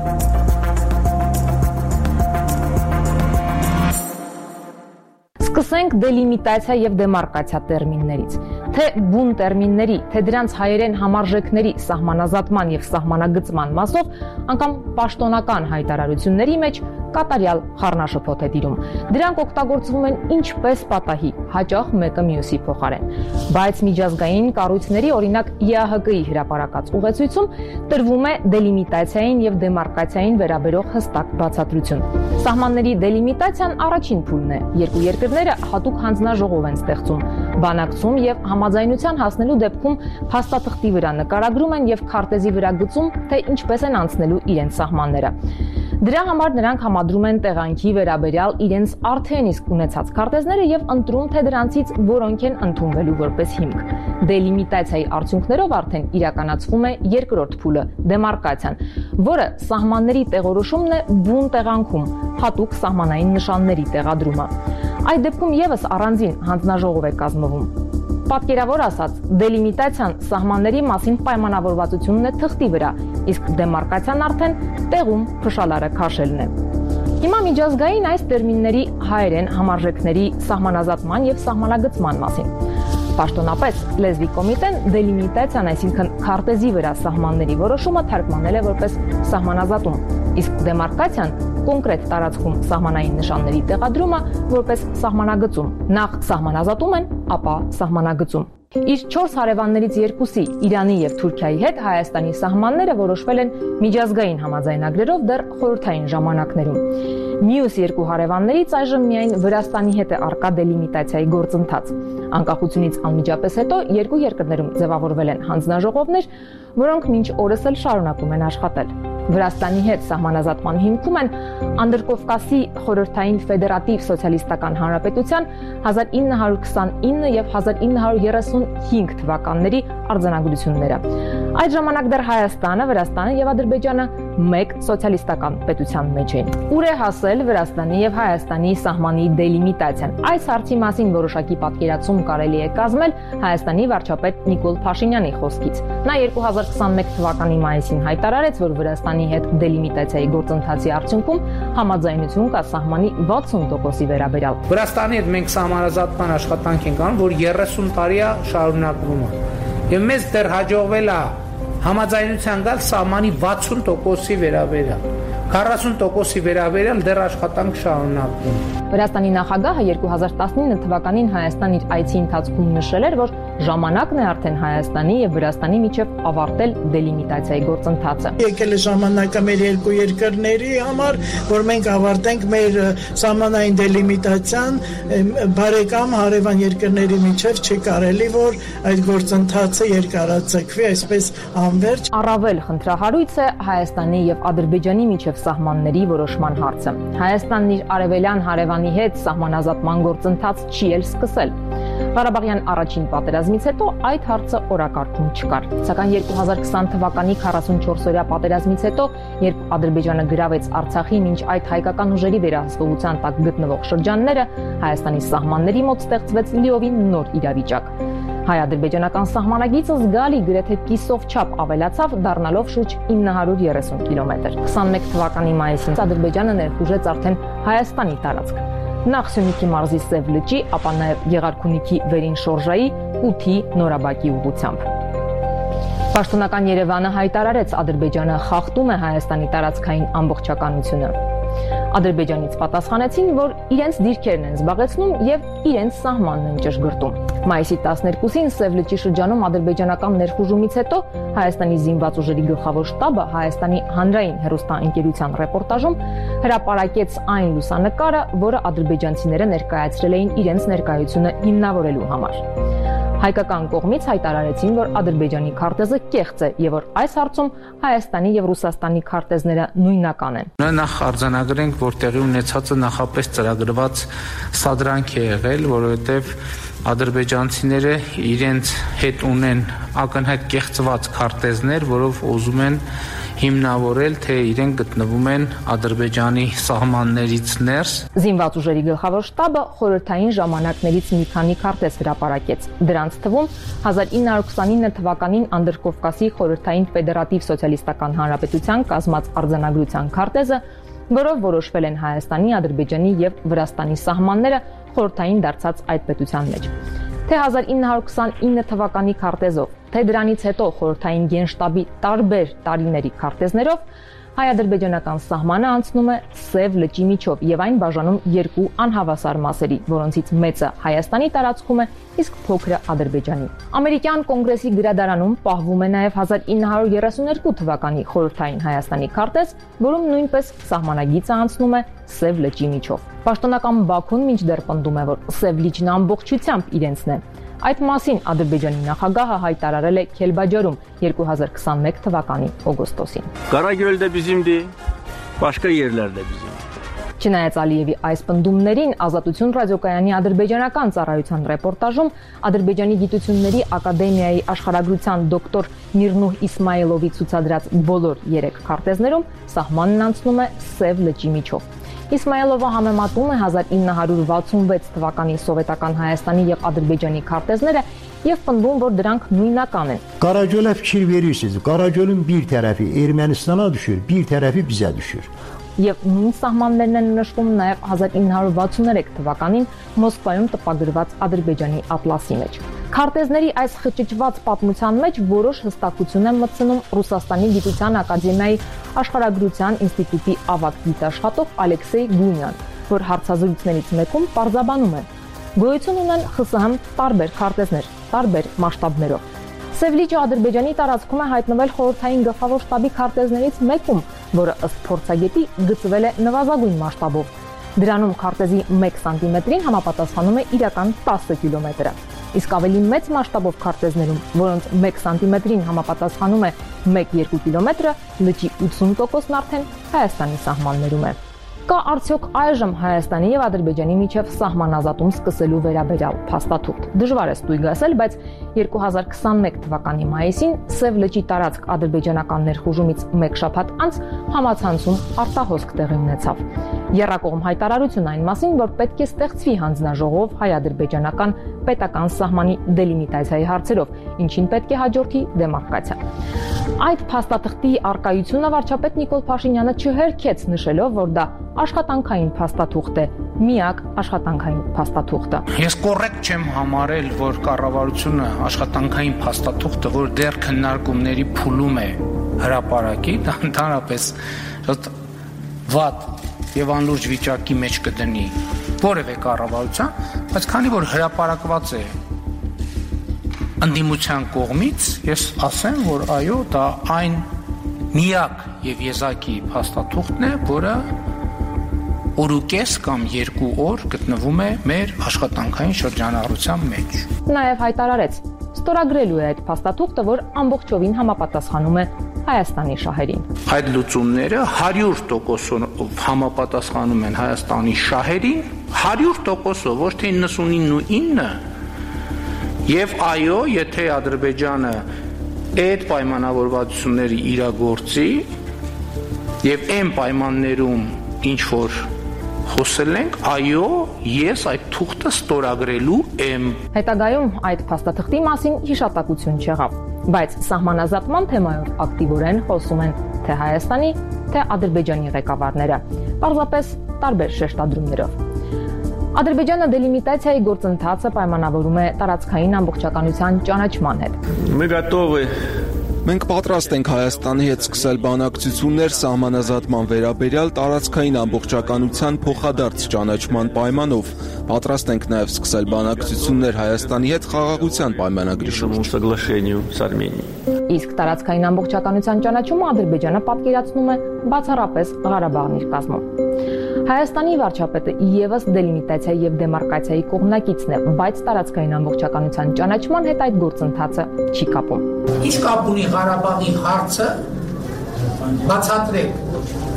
Սկսենք դելիմիտացիա եւ դեմարկացիա տերմիններից։ Թե բուն տերմինների, թե դրանց հայերեն համարժեքների սահմանազատման եւ սահմանագծման մասով, անգամ պաշտոնական հայտարարությունների մեջ կատարյալ խառնաշփոթ է տիրում։ Դրանք օգտագործվում են ինչպես պատահի, հաճախ մեկը մյուսի փոխարեն։ Բայց միջազգային կառույցների, օրինակ ԵԱՀԿ-ի հրապարակած ուղեցույցում տրվում է դելիմիտացիային եւ դեմարկացիային վերաբերող հստակ բացատրություն։ Սահմանների դելիմիտացիան առաջին փուլն է։ Երկու երկրները հատուկ հանձնաժողով են ստեղծում, բանակցում եւ համաձայնության հասնելու դեպքում փաստաթղթի վրա նկարագրում են եւ քարտեզի վրա գծում, թե ինչպես են անցնելու իրենց սահմանները։ Դրա համար նրանք համադրում են տեղանքի վերաբերյալ իրենց արդեն իսկ ունեցած քարտեզները եւ ընտրում թե դրանցից որոնք են ընդունվելու որպես հիմք։ Դելիմիտացիայի արդյունքներով արդեն իրականացվում է երկրորդ փուլը՝ դեմարկացիան, որը սահմանների տեղորոշումն է բուն տեղանքում, հատուկ սահմանային նշանների տեղադրումը։ Այդ դեպքում եւս առանձին հանձնաժողով է կազմվում։ Պատկերավոր ասած, դելիմիտացիան սահմանների մասին պայմանավորվածությունն է թղթի վրա, իսկ դեմարկացիան արդեն տեղում փշալարը քաշելն է։ Հիմա միջազգային այս տերմինների հայերեն համարժեքների սահմանազատման եւ սահմանագծման մասին։ Պաշտոնապես լեզվի կոմիտեն դելիմիտացիան, այսինքն քարտեզի վրա սահմանների որոշումը թարգմանել է որպես սահմանազատում, իսկ դեմարկացիան կոնկրետ տարածքում սահմանային նշանների տեղադրումը որպես սահմանագծում։ Նախ սահմանազատում են, ապա սահմանագծում։ Իր 4 հարևաններից երկուսի՝ Իրանի եւ Թուրքիայի հետ Հայաստանի սահմանները որոշվել են միջազգային համաձայնագրերով դեռ խորհրդային ժամանակներում։ Մյուս երկու հարևաններից այժմ միայն Վրաստանի հետ է առկա դելիմիտացիայի գործընթաց։ Անկախությունից անմիջապես հետո երկու երկրներում ձևավորվել են հանձնաժողովներ, որոնք մինչ օրս էլ շարունակում են աշխատել։ Վրաստանի հետ սահմանազատման հիմքում են Անդրկովկասի խորհրդային ֆեդերատիվ սոցիալիստական հանրապետության 1929 եւ 1935 թվականների արձանագրությունները։ Այդ ժամանակ դեռ Հայաստանը, Վրաստանը եւ Ադրբեջանը մեկ սոցիալիստական պետության մեջ էին։ Ուր է հասել Վրաստանի եւ Հայաստանի սահմանի դելիմիտացիան։ Այս հարցի մասին որոշակի պատկերացում կարելի է կազմել Հայաստանի վարչապետ Նիկոլ Փաշինյանի խոսքից։ Նա 2021 թվականի մայիսին հայտարարեց, որ Վրաստանի հետ դելիմիտացիայի գործընթացի արդյունքում համաձայնություն կա սահմանի 60%-ի վերաբերյալ։ Վրաստանի հետ մենք սահմանազատման աշխատանք ենք անում, որ 30 տարի է շարունակվում է։ Եվ մեզ դեռ հաջողվել է համաձայնության գալ սահմանի 60%-ի վերաբերյալ։ 40%-ի վերաբերյալ դեռ աշխատանք շարունակվում։ Վրաստանի նախագահը 2019 թվականին Հայաստան իր այցի ընթացքում նշել էր, որ ժամանակն է արդեն Հայաստանի եւ Վրաստանի միջև ավարտել դելիմիտացիայի գործընթացը։ Եկել է ժամանակը մեր երկու երկրների համար, որ մենք ավարտենք մեր սահմանային դելիմիտացիան, բարեկամ հարևան երկրների միջև չի կարելի, որ այդ գործընթացը երկարաձգվի այսպես անվերջ։ Առավել խնդրահարույց է Հայաստանի եւ Ադրբեջանի միջև սահմանների որոշման հարցը։ Հայաստանն իր արևելյան հարևանի հետ սահմանազատման գործընթաց չի էլ սկսել։ Ղարաբաղյան առաջին պատերազմից հետո այդ հարցը օրակարգում չկար։ Սակայն 2020 թվականի 44-օրյա պատերազմից հետո, երբ Ադրբեջանը գրավեց Արցախի մինչ այդ հայկական ուժերի վերահսկողության տակ գտնվող շրջանները, Հայաստանի սահմանների մոտ ստեղծվեց լիովին նոր իրավիճակ։ Հայ-ադրբեջանական սահմանագիծը զգալի գրեթե կիսով չափ ավելացավ, դառնալով շուրջ 930 կիլոմետր։ 21 թվականի մայիսին Ադրբեջանը ներխուժեց արդեն Հայաստանի տարածք։ Նախ Սյունիքի մարզի Սև լճի, ապա նաև Գեղարքունիքի վերին շորժայի 8-ի Նորաբակի ուղղությամբ։ Պաշտոնական Երևանը հայտարարեց, Ադրբեջանը խախտում է Հայաստանի տարածքային ամբողջականությունը։ Ադրբեջանից պատասխանեցին, որ իրենց դիրքերն են զբաղեցնում եւ իրենց սահմանն են ճշգրտում։ Մայիսի 12-ին Սև լճի շրջանում ադրբեջանական ներխուժումից հետո Հայաստանի զինված ուժերի գլխավոր շտաբը Հայաստանի հանրային հեռուստաընկերության ռեպորտաժում հրապարակեց այն լուսանկարը, որը ադրբեջանցիները ներկայացրել էին իրենց ներկայությունը հիմնավորելու համար։ Հայկական կողմից հայտարարեցին, որ Ադրբեջանի քարտեզը կեղծ է եւ որ այս հարցում Հայաստանի եւ Ռուսաստանի քարտեզները նույնական են։ Նախ արձանագրենք, որ տեղի ունեցածը նախապես ծրագրված սադրանք է եղել, որովհետեւ ադրբեջանցիները իրենց հետ ունեն ակնհայտ կեղծված քարտեզներ, որով ուզում են հիմնավորել, թե իրենք գտնվում են Ադրբեջանի սահմաններից ներս։ Զինված ուժերի գլխավոր շտաբը խորհրդային ժամանակներից մի քանի քարտեզ հրապարակեց։ Դրանց թվում 1929 թվականին Անդրկովկասի խորհրդային ֆեդերատիվ սոցիալիստական հանրապետության կազմած արձանագրության քարտեզը, որով որոշվել են Հայաստանի, Ադրբեջանի եւ Վրաստանի սահմանները խորհրդային դարձած այդ պետության մեջ։ Թե 1929 թվականի քարտեզով, թե դրանից հետո խորհրդային գենշտաբի տարբեր տարիների քարտեզներով հայ-ադրբեջանական սահմանը անցնում է Սև լճի միջով եւ այն բաժանում երկու անհավասար մասերի, որոնցից մեծը Հայաստանի տարածքում է, իսկ փոքրը Ադրբեջանի։ Ամերիկյան կոնգրեսի գրադարանում պահվում է նաեւ 1932 թվականի խորհրդային Հայաստանի քարտեզ, որում նույնպես սահմանագիծը անցնում է Սև լճի միջով։ Պաշտոնական Բաքուն մինչդեռ պնդում է, որ Սև լիճն ամբողջությամբ իրենցն է։ Այդ մասին Ադրբեջանի նախագահը հայտարարել է Քելբաջարում 2021 թվականի օգոստոսին։ Karagöl'de bizimdi, başka yerlerde bizim. Չնայած Ալիևի այս պնդումներին, Ազատություն ռադիոկայանի ադրբեջանական ծառայության ռեպորտաժում Ադրբեջանի գիտությունների ակադեմիայի աշխարհագրության դոկտոր Միրնուհ Իսմայելովի ցուցադրած բոլոր 3 քարտեզներում սահմանն անցնում է Սև լճի միջով։ Իսմայելովը համեմատում է 1966 թվականի սովետական Հայաստանի եւ Ադրբեջանի քարտեզները եւ պնդում, որ դրանք նույնական են։ Qaragölə fikir verirsiniz. Qaragölün bir tərəfi Ermənistana düşür, bir tərəfi bizə düşür. Եվ նույն սահմաններն են նշվում նաև 1963 թվականին Մոսկվայում տպագրված Ադրբեջանի ատլասի մեջ։ Քարտեզների այս խճճված պատմության մեջ որոշ հստակություն են մտցնում Ռուսաստանի գիտության ակադեմիայի աշխարհագրության ինստիտուտի ավագ գիտաշխատող Ալեքսեյ Գունյան, որ հարցազրույցներից մեկում պարզաբանում է. գոյություն ունեն ԽՍՀՄ տարբեր քարտեզներ, տարբեր մասշտաբներով։ Սևլիճը Ադրբեջանի տարածքում է հայտնվել խորհրդային գլխավոր շտաբի քարտեզներից մեկում, որը ըստ փորձագետի գծվել է նվազագույն մասշտաբով։ Դրանում քարտեզի 1 սանտիմետրին համապատասխանում է իրական 10 կիլոմետրը։ Իսկ ավելի մեծ մասշտաբով քարտեզներում, որոնց 1 սանտիմետրին համապատասխանում է 1-2 կիլոմետրը, լճի 80%-ն արդեն Հայաստանի սահմաններում է։ Կա արդյոք այժմ Հայաստանի եւ Ադրբեջանի միջև սահմանազատում սկսելու վերաբերյալ փաստաթուղթ։ Դժվար է ստույգ ասել, բայց 2021 թվականի մայիսին Սև լճի տարածք ադրբեջանական ներխուժումից 1 շաբաթ անց համացանցում արտահոսք տեղի ունեցավ։ Եռակողմ հայտարարություն այն մասին, որ պետք է ստեղծվի հանձնաժողով հայ-ադրբեջանական պետական սահմանի դելիմիտացիայի հարցերով, ինչին պետք է հաջորդի դեմարկացիա։ Այդ փաստաթղթի արկայությունը վարչապետ Նիկոլ Փաշինյանը չհերքեց, նշելով, որ դա աշխատանքային փաստաթուղթ է, միակ աշխատանքային փաստաթուղթը։ Ես կոռեկտ չեմ համարել, որ կառավարությունը աշխատանքային փաստաթուղթը, որ դեռ քննարկումների փուլում է հրապարակի, դա ընդհանրապես վատ եւ անլուրջ վիճակի մեջ կդնի որևէ կառավարության, բայց քանի որ հրապարակված է ընդդիմության կողմից, ես ասեմ, որ այո, դա այն միակ եւ եզակի փաստաթուղթն է, որը օրուկես կամ 2 օր գտնվում է մեր աշխատանքային շրջանառության մեջ։ Նաեւ հայտարարեց, ստորագրելու է այդ փաստաթուղթը, որ ամբողջովին համապատասխանում է Հայաստանի շահերին։ Այդ լուծումները 100% համապատասխանում են Հայաստանի շահերին, 100%, ոչ թե 99 ու 9, եւ այո, եթե Ադրբեջանը այդ պայմանավորվածությունները իրագործի եւ այն պայմաններում ինչ որ խոսել ենք, այո, ես այդ թուղթը ստորագրելու եմ։ Հետագայում այդ փաստաթղթի մասին հիշատակություն չեղավ, բայց սահմանազատման թեմայով ակտիվորեն խոսում են թե Հայաստանի, թե Ադրբեջանի ղեկավարները, պարզապես տարբեր շեշտադրումներով։ Ադրբեջանը դելիմիտացիայի գործընթացը պայմանավորում է տարածքային ամբողջականության ճանաչման հետ։ Մենք պատրաստ ենք Հայաստանի հետ սկսել բանակցություններ սահմանազատման վերաբերյալ տարածքային ամբողջականության փոխադարձ ճանաչման պայմանով։ Պատրաստ ենք նաև սկսել բանակցություններ Հայաստանի հետ խաղաղության պայմանագրի շուրջ։ Իսկ տարածքային ամբողջականության ճանաչումը Ադրբեջանը պատկերացնում է բացառապես Ղարաբաղն իր կազմում։ Հայաստանի վարչապետը իևս դելիմիտացիայի եւ դեմարկացիայի կողմնակիցն է, բայց տարածքային ամբողջականության ճանաչման հետ այդ գործընթացը չի կապում։ Ինչ կապ ունի Ղարաբաղի հարցը, բացատրեք։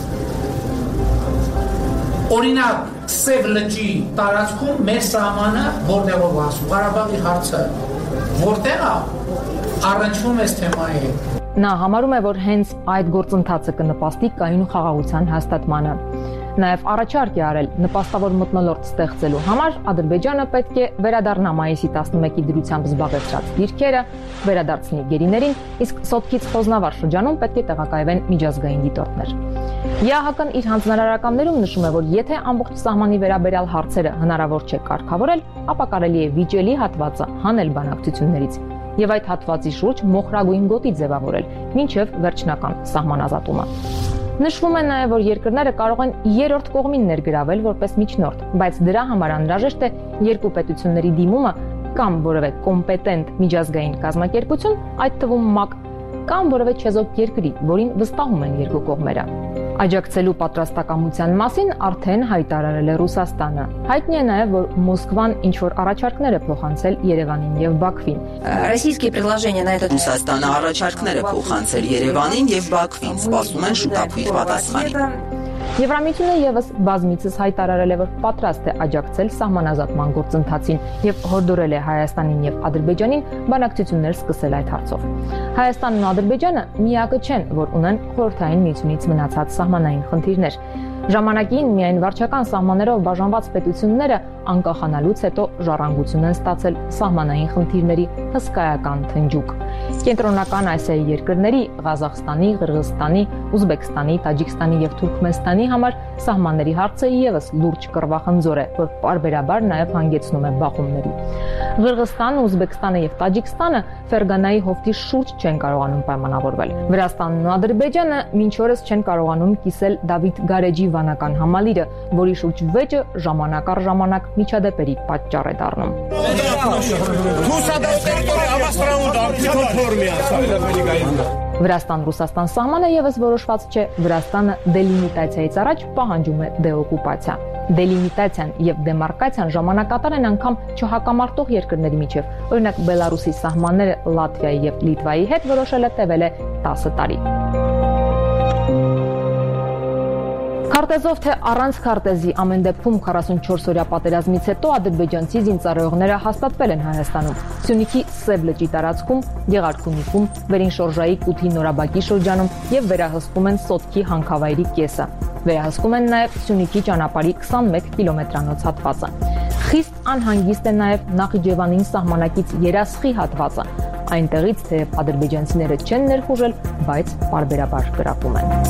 Օրինակ, Սև լճի տարածքում մեր սահմանը որտեղով ասում, Ղարաբաղի հարցը որտեղ է, առնչվում է թեմայի հետ։ Նա համարում է, որ հենց այդ գործընթացը կնպաստի կայուն խաղաղության հաստատմանը։ Նաև առաջարկ է արել նպաստավոր մթնոլորտ ստեղծելու համար Ադրբեջանը պետք է վերադառնա մայիսի 11-ի դրությամբ զբաղեցրած դիրքերը, վերադարձնի գերիներին, իսկ Սոտքից Խոզնավար շրջանում պետք է տեղակայվեն միջազգային դիտորդներ։ ԵԱՀԿ-ն իր հանձնարարականներում նշում է, որ եթե ամբողջ սահմանի վերաբերյալ հարցերը հնարավոր չէ կարգավորել, ապա կարելի է վիճելի հատվածը հանել բանակցություններից եւ այդ հատվածի շուրջ մոխրագույն գոտի ձևավորել, մինչեւ վերջնական սահմանազատումը։ Նշվում է նաև, որ երկրները կարող են երրորդ կողմին ներգրավել որպես միջնորդ, բայց դրա համար անհրաժեշտ է երկու պետությունների դիմումը կամ որևէ կոմպետենտ միջազգային կազմակերպություն, այդ թվում ՄԱԿ, կամ որևէ չեզոք երկրի, որին վստահում են երկու կողմերը։ Աջակցելու պատրաստակամության մասին արդեն հայտարարել է Ռուսաստանը։ Հայտնի է նաև, որ Մոսկվան ինչ-որ առաջարկներ է փոխանցել Երևանին եւ Բաքվին։ Российские предложения на этот Ռուսաստանը առաջարկներ է փոխանցել Երևանին եւ Բաքվին, սպասում են շուտապույտ պատասխանի։ Եվրամիությունը եւս բազմիցս հայտարարել է, որ պատրաստ է աջակցել սահմանազատման գործընթացին եւ հորդորել է Հայաստանին եւ Ադրբեջանին բանակցություններ սկսել այդ հարցով։ Հայաստանն ու Ադրբեջանը միակը չեն, որ ունեն խորհրդային միությունից մնացած սահմանային խնդիրներ։ Ժամանակին միայն վարչական սահմաններով բաժանված պետությունները անկախանալուց հետո ժառանգություն են ստացել սահմանային խնդիրների հսկայական թնջուկ։ Կենտրոնական Ասիայի երկրների Ղազախստանի, Ղրղызստանի, Ուզբեկստանի, Տաջիկստանի եւ Թուրքմենստանի համար սահմանների հարցը եւս լուրջ կռվախնձոր է, որ պարբերաբար նաեւ հանգեցնում է բախումների։ Ղրղызստանը, Ուզբեկստանը եւ Տաջիկստանը Ֆերգանայի հովտի շուրջ չեն կարողանում պայմանավորվել։ Վրաստանն ու Ադրբեջանը մինչ օրս չեն կարողանում կիսել Դավիթ Գարեջի վանական համալիրը, որի շուրջ վեճը ժամանակ առ ժամանակ միջադեպերի պատճառ է դառնում։ Վրաստան-Ռուսաստան սահմանը եւս որոշված չէ, Վրաստանը դելիմիտացիայից առաջ պահանջում է դեօկուպացիա։ Դելիմիտացիան եւ դեմարկացիան ժամանակատար են անգամ չհակամարտող երկրների միջև։ Օրինակ Բելարուսի սահմանները Լատվիայի եւ Լիտվայի հետ որոշելը տևել է 10 տարի։ Քարտեզով թե առանց քարտեզի ամեն դեպքում 44-օրյա պատերազմից հետո ադրբեջանցի զինծառայողները հաստատվել են Հայաստանում։ Սյունիքի Սև լճի տարածքում, Գեղարքունիքում, Վերին Շորժայի Նորաբակի շրջանում եւ վերահսկում են Սոտքի հանքավայրի կեսը։ Վերահսկում են նաեւ Սյունիքի ճանապարհի 21 կիլոմետրանոց հատվածը։ Խիստ անհանգիստ է նաեւ Նախիջևանին սահմանակից Երասխի հատվածը։ Այնտեղից թե ադրբեջանցիները չեն ներխուժել, բայց պարբերաբար կրակում են։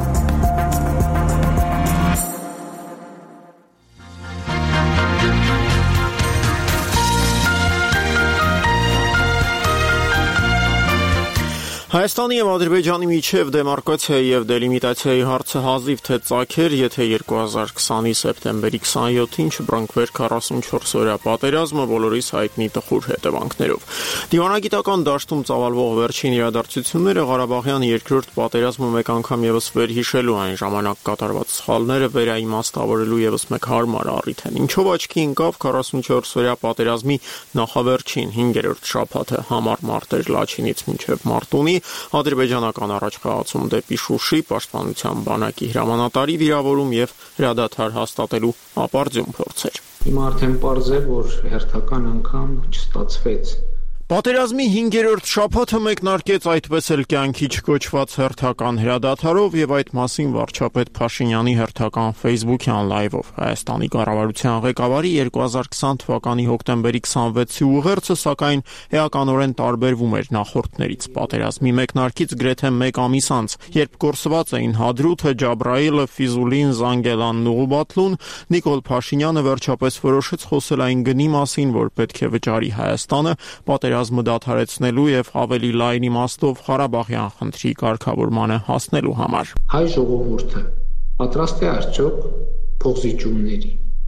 Հայաստանի եւ Ադրբեջանի միջև դեմարկացիայի եւ դելիմիտացիայի հարցը հազիվ թե ծագեր, եթե 2020-ի սեպտեմբերի 27-ին չբռնկվեր 44-օրյա պատերազմը բոլորիս հայտնի տխուր հետևանքներով։ Դիվանագիտական դաշտում ծավալվող վերջին իրադարձությունները Ղարաբաղյան երկրորդ պատերազմը մեկ անգամ եւս վերհիշելու այն ժամանակ կատարված սխալները վերաիմաստավորելու եւս մեկ հարմար առիթ են։ Ինչով աչքի ընկավ 44-օրյա պատերազմի նախավերջին 5-րդ շաբաթը համառ մարտեր Լաչինից մինչև Մարտունի ադրբեջանական առաջխաղացում դեպի Շուշի, պաշտպանության բանակի հրամանատարի վիրավորում եւ հրադադար հաստատելու ապարդյուն փորձեր։ Հիմա արդեն պարզ է, որ հերթական անգամ չստացվեց։ Պատերազմի 5-րդ շաբաթը մեկնարկեց այդպես էլ կյանքի չկոչված հերթական հրադադարով եւ այդ մասին վարչապետ Փաշինյանի հերթական Facebook-յան լայվով։ Հայաստանի կառավարության ղեկավարի 2020 թվականի հոկտեմբերի 26-ի ուղերձը սակայն էականորեն տարբերվում էր նախորդներից։ Պատերազմի մեկնարկից գրեթե 1 ամիս անց, երբ կորսված էին Հադրութը, Ջաբրայիլը, Ֆիզուլին, Զանգելանն ու Ղուբաթլուն, Նիկոլ Փաշինյանը վերջապես որոշեց խոսել այն գնի մասին, որ պետք է վճարի Հայաստանը պատերազմը դադարեցնելու եւ ավելի լայն իմաստով Ղարաբաղյան խնդրի կարգավորմանը հասնելու համար։ Հայ ժողովուրդը պատրաստ է արդյոք փոխզիջումների։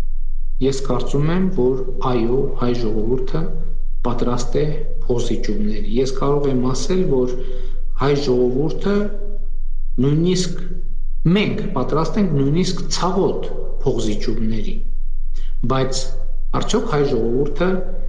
Ես կարծում եմ, որ այո, հայ ժողովուրդը պատրաստ է փոխզիջումների։ Ես կարող եմ ասել, որ հայ ժողովուրդը նույնիսկ մենք պատրաստ ենք նույնիսկ ցավոտ փոխզիջումների։ Բայց արդյոք հայ ժողովուրդը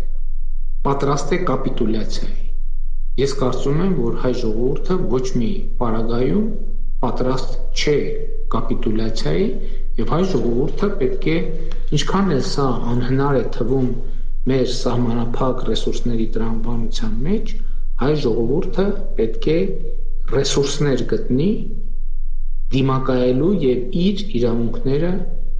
պատրաստ է կապիտուլյացիայի։ Ես կարծում եմ, որ հայ ժողովուրդը ոչ մի պարագայում պատրաստ չէ կապիտուլյացիայի եւ հայ ժողովուրդը պետք է, ինչքան էլ սա անհնար է թվում մեր սահմանափակ ռեսուրսների տրամաբանության մեջ, հայ ժողովուրդը պետք է ռեսուրսներ գտնի դիմակայելու եւ իր իրավունքները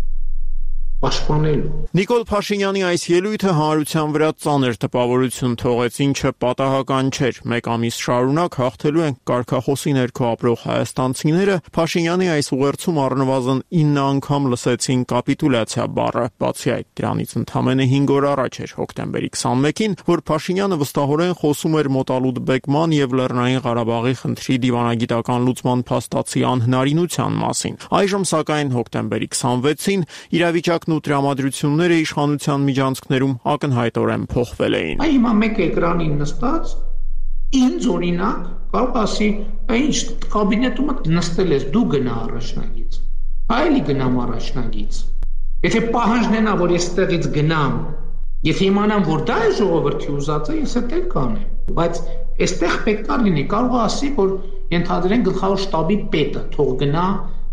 պաշտպանելու։ Նիկոլ Փաշինյանի այս ելույթը հանրության վրա ծանր տպավորություն թողեց, ինչը պատահական չէր։ 1 ամիս շարունակ հաղթելու են կարգախոսի ներքո ապրող հայաստանցիները Փաշինյանի այս ուղերձում առնվազն 9 անգամ լսեցին կապիտուլյացիա բառը, բացի այդ դրանից ընդամենը 5 օր առաջ էր հոկտեմբերի 21-ին, որ Փաշինյանը վստահորեն խոսում էր Մոտալուտ Բեկման եւ Լեռնային Ղարաբաղի խնդրի դիվանագիտական լուծման փաստացի անհնարինության մասին։ Այժմ սակայն հոկտեմբերի 26-ին իրավիճակն ու տրամադրությունները իշխանության միջանցքներում ակնհայտորեն փոխվել էին։ Այ հիմա մեկ էկրանին նստած ինձ օրինակ կարող ասի, ինչ կաբինետում նստել ես, դու գնա առաջնագից։ Այլի գնամ առաջնագից։ Եթե պահանջն է, որ ես ստեղից գնամ, եթե իմանամ, որ դա է ժողովրդի ուզածը, ես էլ կանեմ։ Բայց այստեղ պետք է լինի, կարող ասի, որ ենթադրեն գլխավոր շտաբի պետը թող գնա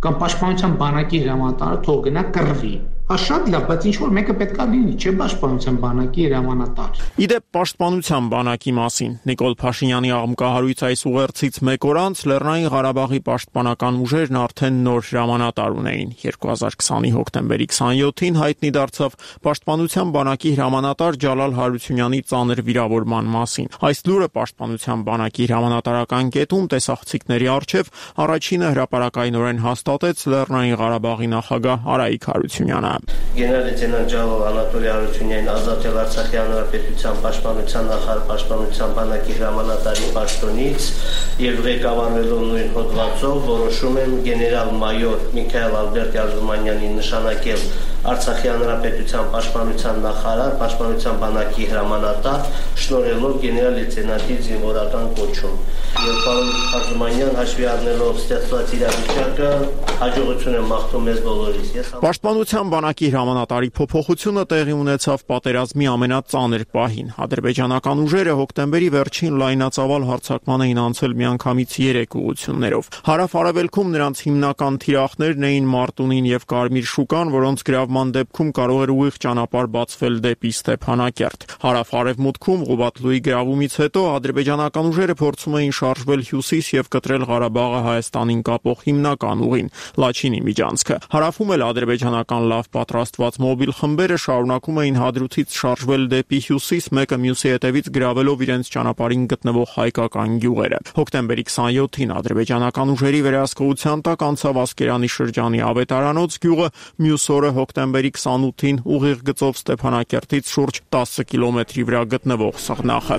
կամ պաշտպանության բանակի հրամանատարը թող գնա կռվի։ Շատ լավ, բայց ինչ որ մեկը պետքա լինի, չէ՞ պաշտպանության բանակի հրամանատար։ Իդեպ պաշտպանության բանակի մասին Նիկոլ Փաշինյանի աղմկահարույց այս ուղերձից մեկ օր անց Լեռնային Ղարաբաղի պաշտպանական ուժերն արդեն նոր հրամանատար ունեին։ 2020-ի հոկտեմբերի 27-ին հայտնի դարձավ պաշտպանության բանակի հրամանատար Ջալալ Հարությունյանի ծանր վիրավորման մասին։ Այս լուրը պաշտպանության բանակի հրամանատարական կետում տեսախցիկների առջև առաջինը հրապարակայնորեն հաստատեց Լեռնային Ղարաբաղի նախագահ Արայիկ Հարությունյանը։ Գեներալ-լեյտենանտ Ջալալ Անատոլի Հարությունյանին ազատել Արցախի հանրապետության պաշտպանության նախարար պաշտպանության բանակի հրամանատարի պաշտոնից եւ ղեկավարվելով նույն հոդվածով որոշում եմ գեներալ-մայոր Միքայել Ալբերտ Արզումանյանին նշանակել Արցախի հանրապետության պաշտպանության նախարար պաշտպանության բանակի հրամանատար շնորհելով գեներալ-լեյտենանտի զինվորական կոչում։ Եվ պարոն Արզումանյան հաշվի առնելով ստեղծված իրավիճակը հաջողություն եմ մաղթում մեզ բոլորիս։ Պաշտպանության բանակի հրամանատարի փոփոխությունը տեղի ունեցավ պատերազմի ամենածանր պահին։ Ադրբեջանական ուժերը հոկտեմբերի վերջին լայնածավալ հարձակման էին անցել միանգամից 3 ուղղություններով։ Հարավ-արևելքում նրանց հիմնական թիրախներն էին Մարտունին եւ Կարմիր շուկան, որոնց գրավման դեպքում կարող էր ուղիղ ճանապարհ բացվել դեպի Ստեփանակերտ։ Հարավ-արևմուտքում Ղուբատլուի գրավումից հետո ադրբեջանական ուժերը փորձում էին շարժվել հյուսիս եւ կտրել Ղարաբաղը Հայաստանին կապող հիմնական ուղին՝ Լաչինի միջանցքը։ Հարավում էլ ադրբեջանական լավ պատրաստված մոբիլ խմբերը շարունակում էին Հադրութից շարժվել դեպի հյուսիս, մեկը մյուսի հետևից գրավելով իրենց ճանապարհին գտնվող հայկական գյուղերը։ Հոկտեմբերի 27-ին ադրբեջանական ուժերի վերահսկողության տակ անցավ Ասկերանի շրջանի Ավետարանոց գյուղը, մյուս օրը հոկտեմբերի 28-ին ուղիղ գծով Ստեփանակերտից շուրջ 10 կիլոմետրի վրա գտնվող Սղնախը։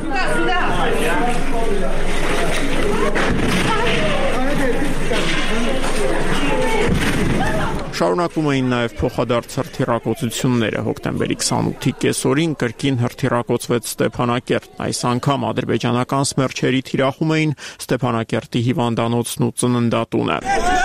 Շարունակվում էին նաև փոխադարձ հրթիռակոծությունները։ Հոկտեմբերի 28-ի կեսօրին կրկին հրթիռակոծվեց Ստեփանակերտ։ Այս անգամ ադրբեջանական սմերչերի թիրախում էին Ստեփանակերտի հիվանդանոցն ու ծննդատունը։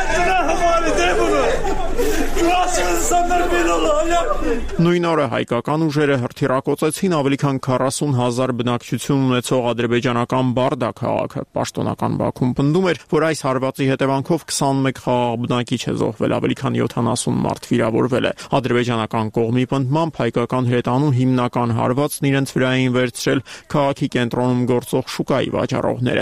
Նույն օրը հայկական ուժերը հրթիռակոծեցին ավելի քան 40,000 բնակչություն ունեցող ադրբեջանական Բարդա քաղաքը։ Պաշտոնական Բաքուն պնդում էր, որ այս հարվածի հետևանքով 21 խաղաղ բնակիչ է զոհվել, ավելի քան 70 մարդ վիրավորվել է։ Ադրբեջանական կողմի պնդմամբ հայկական հրետանու հիմնական հարվածն իրենց վրա էին վերցրել քաղաքի կենտրոնում գործող շուկայի վաճառողները։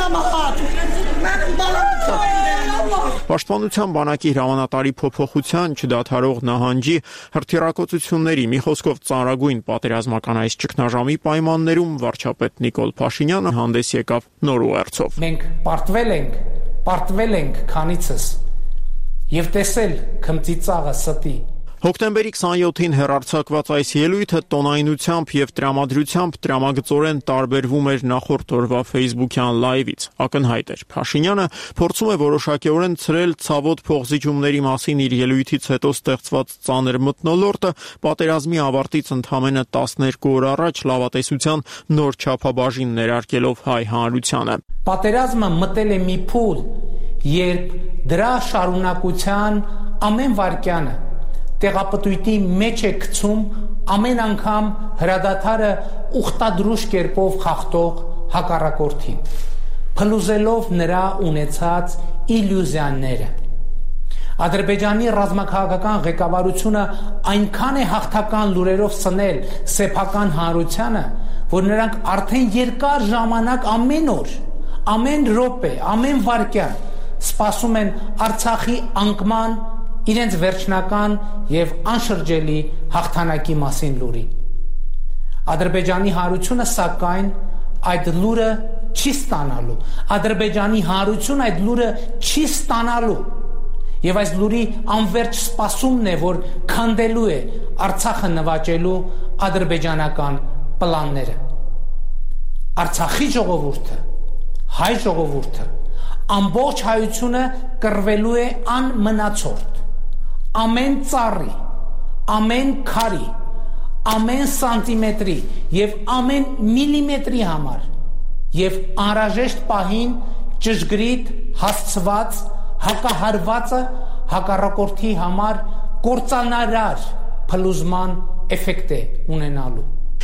Պաշտպանության բանակի հրամանատարի փոփոխության չդադարող նահանջի հրթիռակոծությունների մի խոսքով ծանրագույն պատերազմական այս ճգնաժամի պայմաններում վարչապետ Նիկոլ Փաշինյանը հանդես եկավ նոր ուղերձով։ Մենք պարտվել ենք քանիցս եւ տեսել քմծիծաղը ստի։ Հոկտեմբերի 27-ին հեռարձակված այս ելույթը տոնայնությամբ եւ տրամադրությամբ տրամագծորեն տարբերվում էր նախորդ օրվա Facebook-յան լայվից։ Ակնհայտ էր, Փաշինյանը փորձում է որոշակիորեն ցրել ցավոտ փոխզիջումների մասին իր ելույթից հետո ստեղծված ծանր մթնոլորտը, պատերազմի ավարտից ընդամենը 12 օր առաջ լավատեսության նոր չափաբաժին ներարկելով հայ հանրությանը։ Պատերազմը մտել է մի փուլ, երբ դրա շարունակության ամեն վայրկյանը տեղապտույտի մեջ է գցում ամեն անգամ հրադադարը ուխտադրուժ կերպով խախտող հակառակորդին, փլուզելով նրա ունեցած իլյուզիաները։ Ադրբեջանի ռազմաքաղաքական ղեկավարությունը այնքան է հաղթական լուրերով սնել սեփական հանրությանը, որ նրանք արդեն երկար ժամանակ ամեն օր, ամեն րոպե, ամեն վայրկյան սպասում են Արցախի անկման իրենց վերջնական եւ անշրջելի հաղթանակի մասին լուրի։ Ադրբեջանի հանրությունը սակայն այդ լուրը չի ստանալու։ Ադրբեջանի հանրությունը այդ լուրը չի ստանալու։ Եվ այս լուրի անverջ սպասումն է, որ քանդելու է Արցախը նվաճելու ադրբեջանական պլանները։ Արցախի ժողովուրդը, հայ ժողովուրդը, ամբողջ հայությունը կռվելու է անմնացորդ։ Ամեն ծառի, ամեն քարի, ամեն սանտիմետրի եւ ամեն միլիմետրի համար եւ անհրաժեշտ պահին ճշգրիտ հասցված հակահարվածը հակառակորդի համար կործանարար փլուզման էֆեկտ է ունենալու։